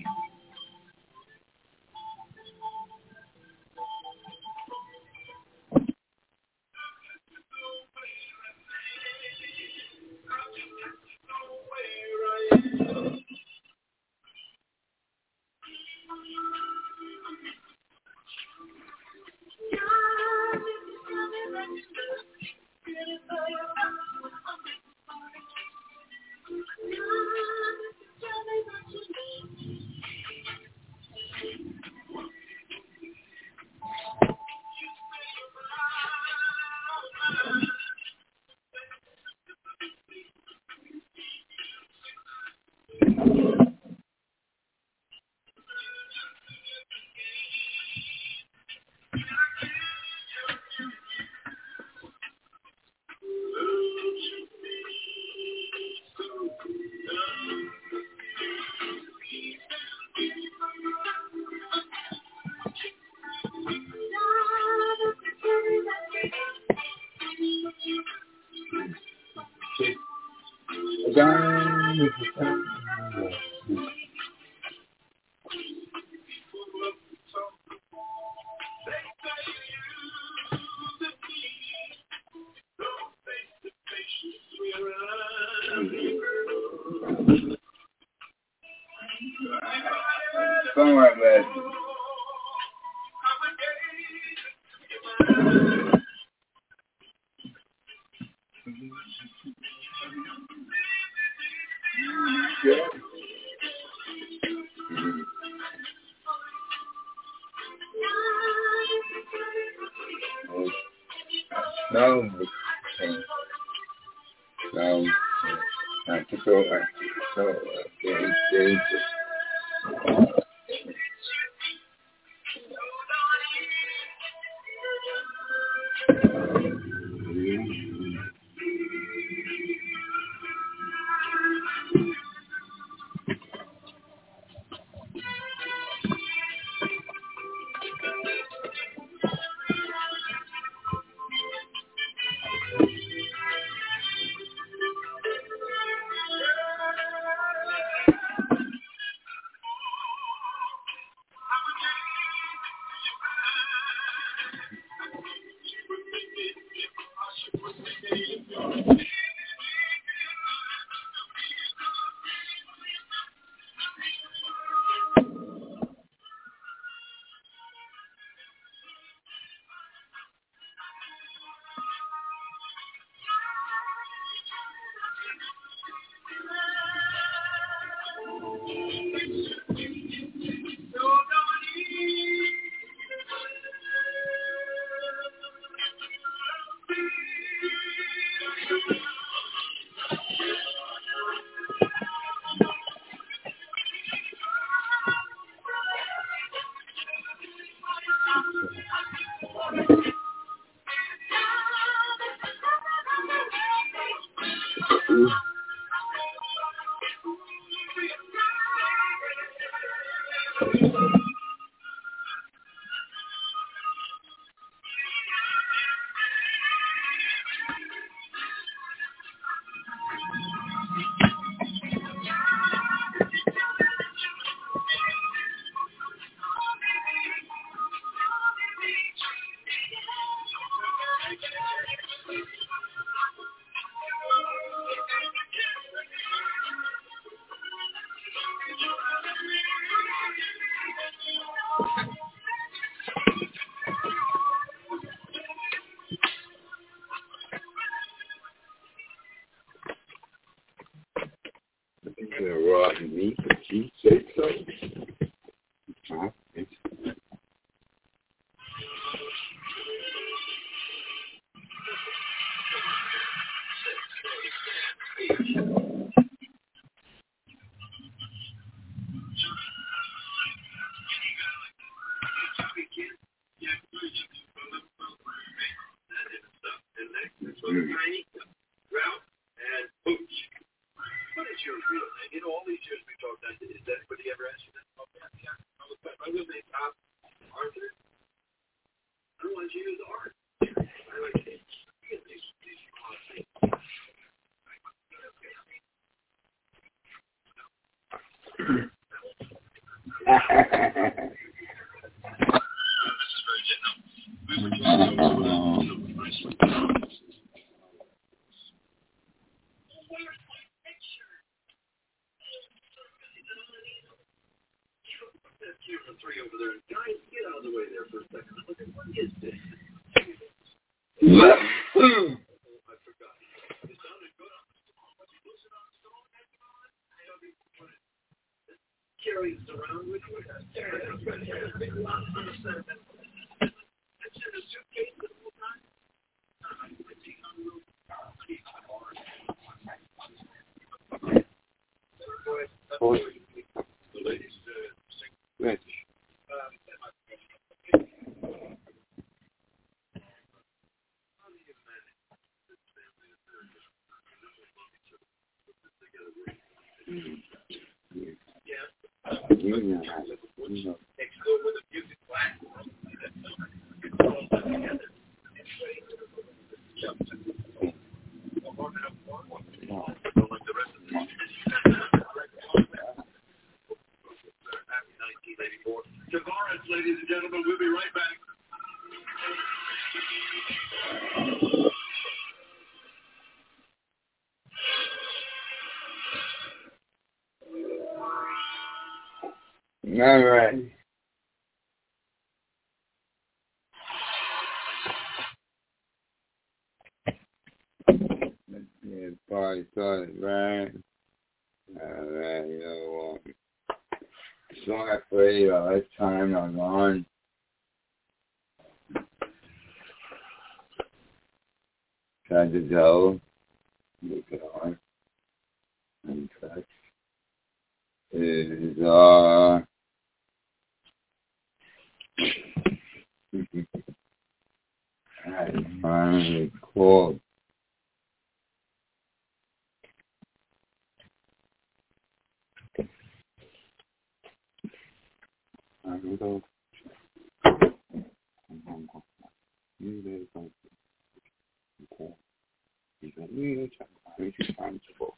Speaker 2: Songwriter, man. Yeah. No. No. I took over. So, yeah. Raw meat, cheese, say so. Huh?
Speaker 3: Ladies and gentlemen, we'll be right back.
Speaker 2: All right. Yeah, party started, right? All right, you know, um, the song I played uh, last time I was on. Tried to go. Look it on. And touch. is uh I finally called. I don't know. Responsible.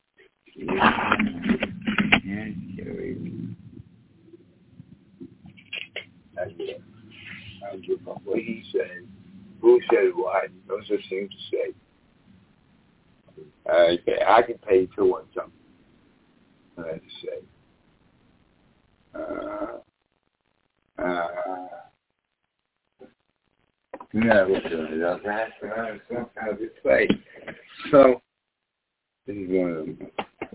Speaker 2: I give up what he said. Who said what? No such thing to say. Okay, I can pay two on something. I have to say. Uh, uh, never doing it up. That's uh, some kind of play. So, this is one of them.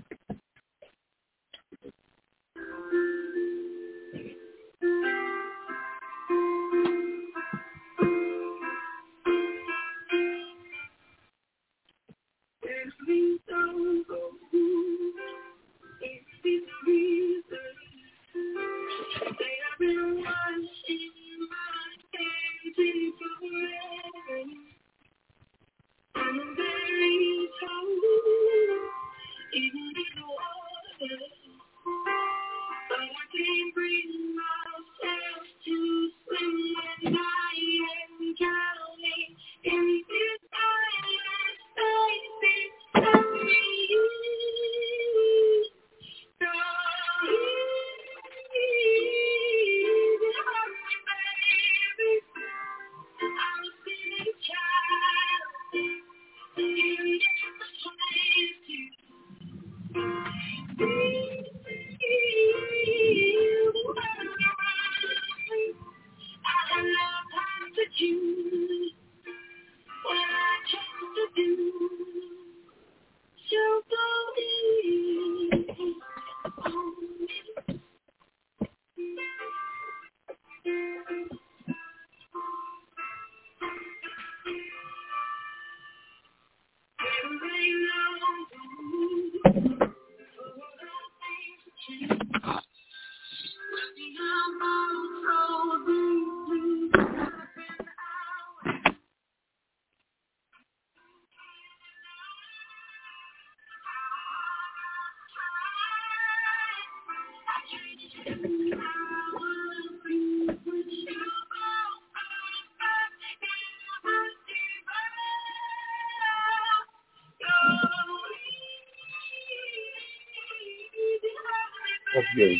Speaker 2: That's good.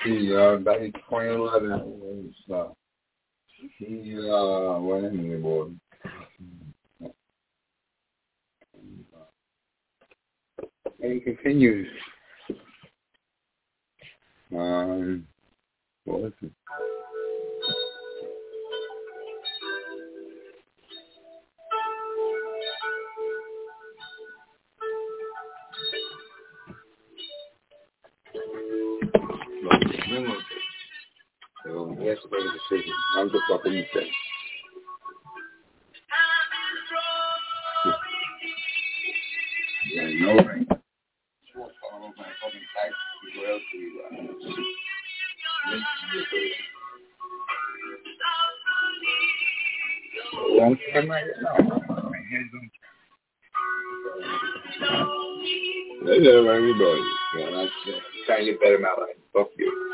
Speaker 2: He, uh, back in twenty eleven, was, uh, he, uh, went in the board. And he continues. Um, what was it? So he has to make a decision. I'm just what he said. Yeah, no ring. Four follow my fucking tax. Where else do you go? Don't come right now. My hands on. They know everybody. Yeah, that's uh, trying to get better my life. Fuck you.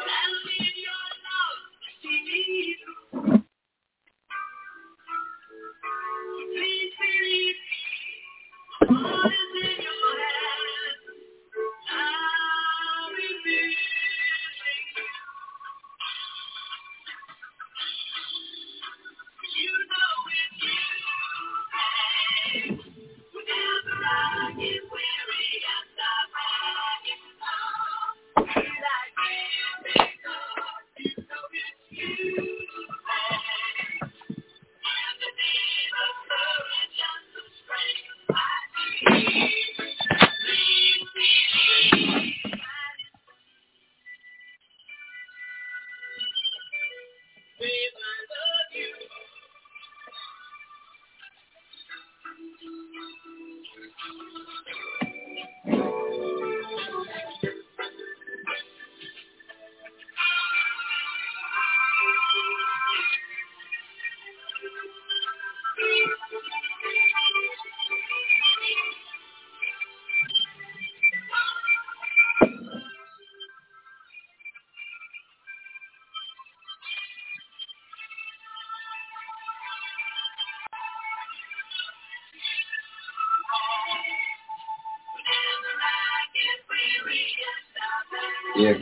Speaker 2: Yeah.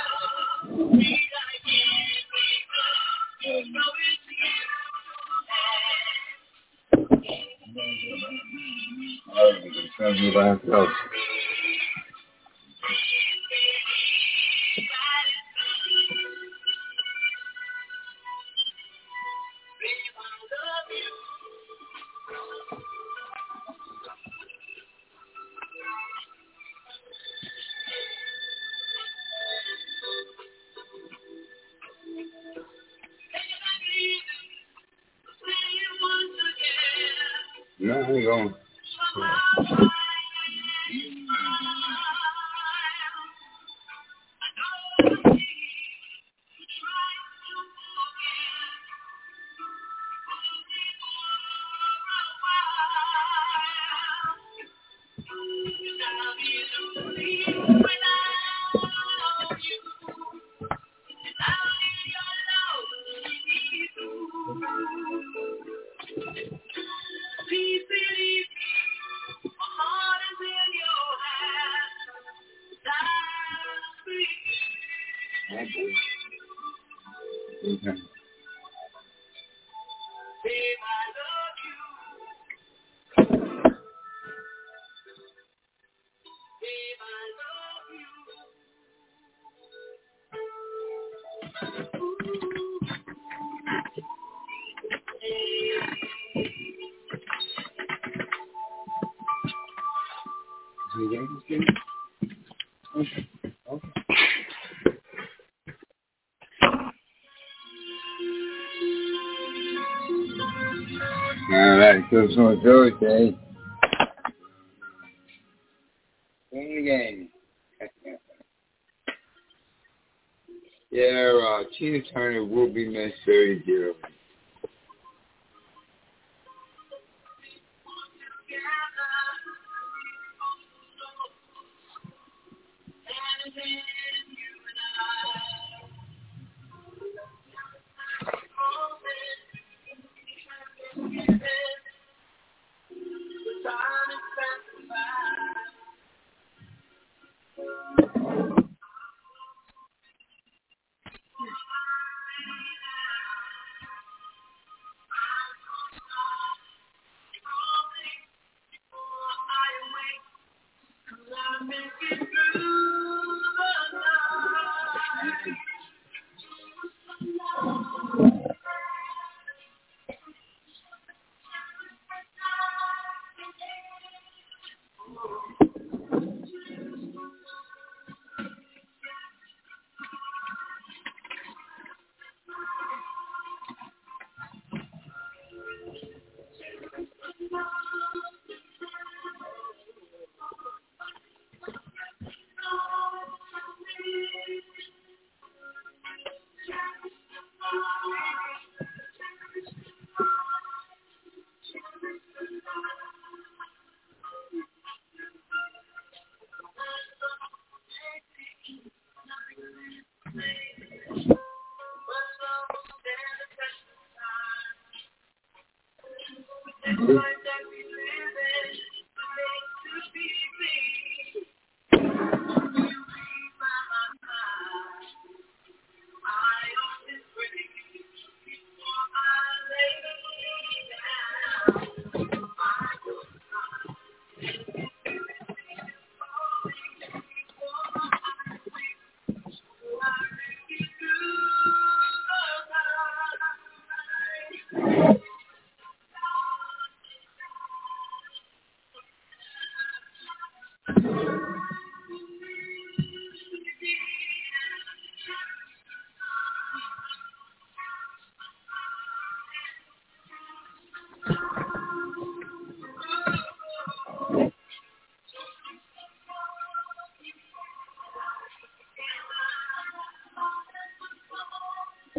Speaker 2: Oh, no, I ain't going. Okay. Okay. Okay. All right, so it's on Thursday. In the game. Yeah, uh, Tina Turner will be missed very dearly.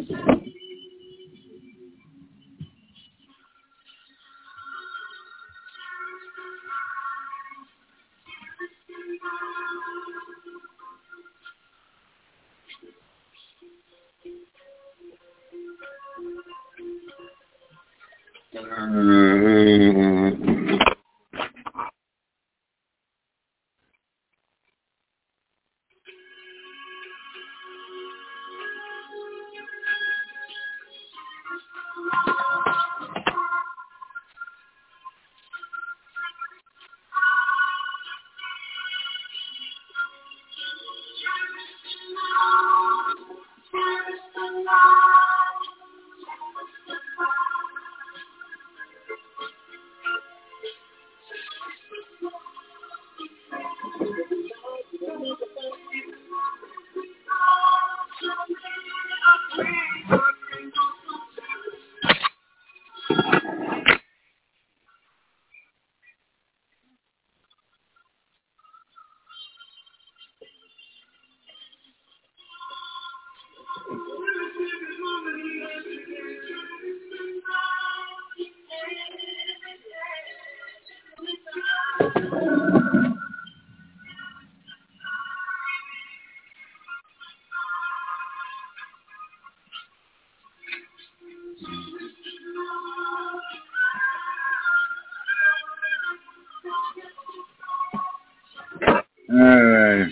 Speaker 2: Uh,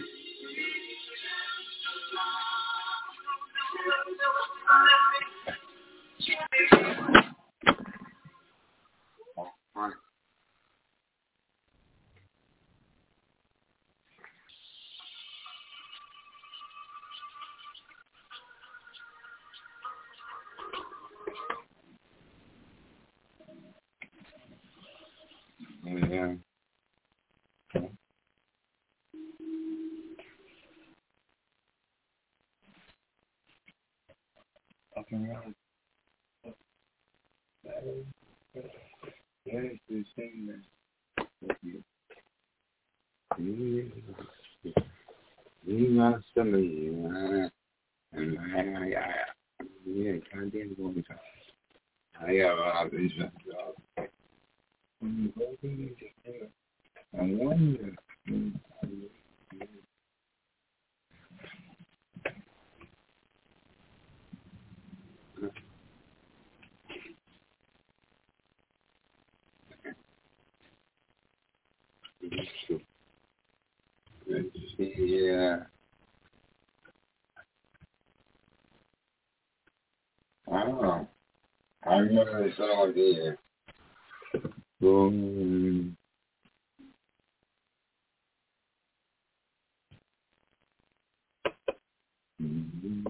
Speaker 2: yeah. Fucking right. That is the thing that you not some of you, and I, I, yeah, can't do it all the time. I have a lot of these jobs. I wonder. Yeah. I don't know. I remember this all there. Boom. Mm-hmm.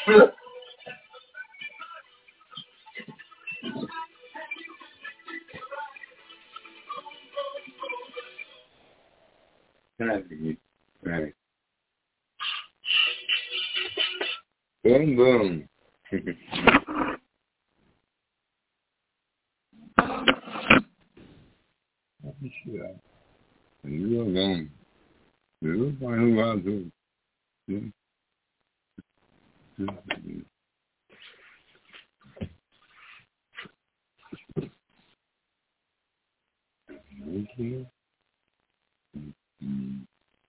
Speaker 2: Right. Boom, boom. Shit. You alone. You find who I do. Okay. Mm-hmm.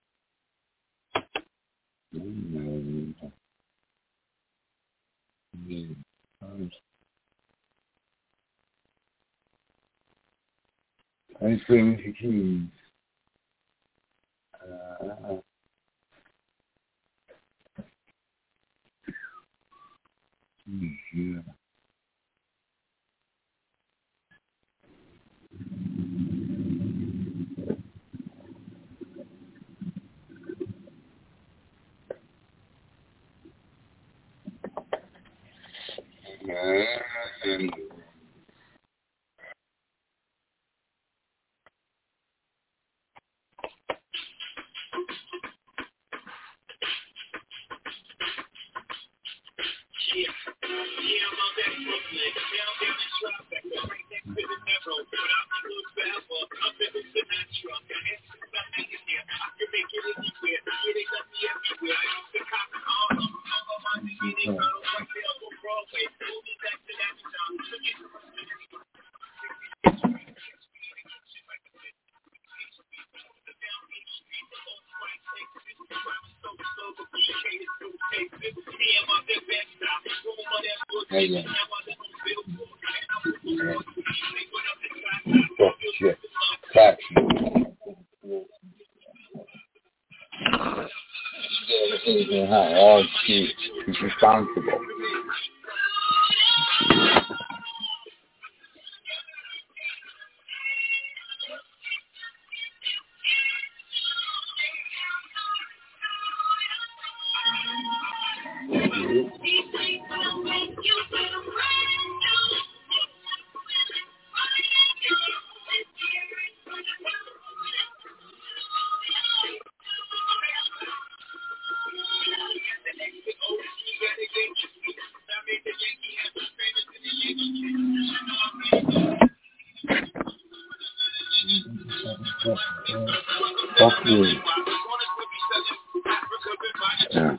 Speaker 2: Mm-hmm. Thanks for the keys. Uh, yeah. And
Speaker 1: Yeah, yeah, I'm out that Brooklyn, down, down in traffic, right next to the narrow, but I'm the good forever, I'm in the Sinatra, got answers I'm making here, I can make it anywhere, yeah, they got me everywhere, I used to cop in Harlem, all of my niggas, they got them right there on Broadway, pull me back to that time, look at the
Speaker 2: Hey, yeah. Fuck shit. Taxi. All shit. He's responsible. Fuck you. Yeah.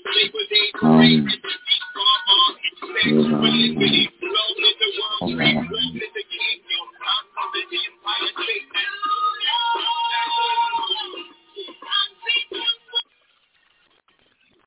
Speaker 2: Um,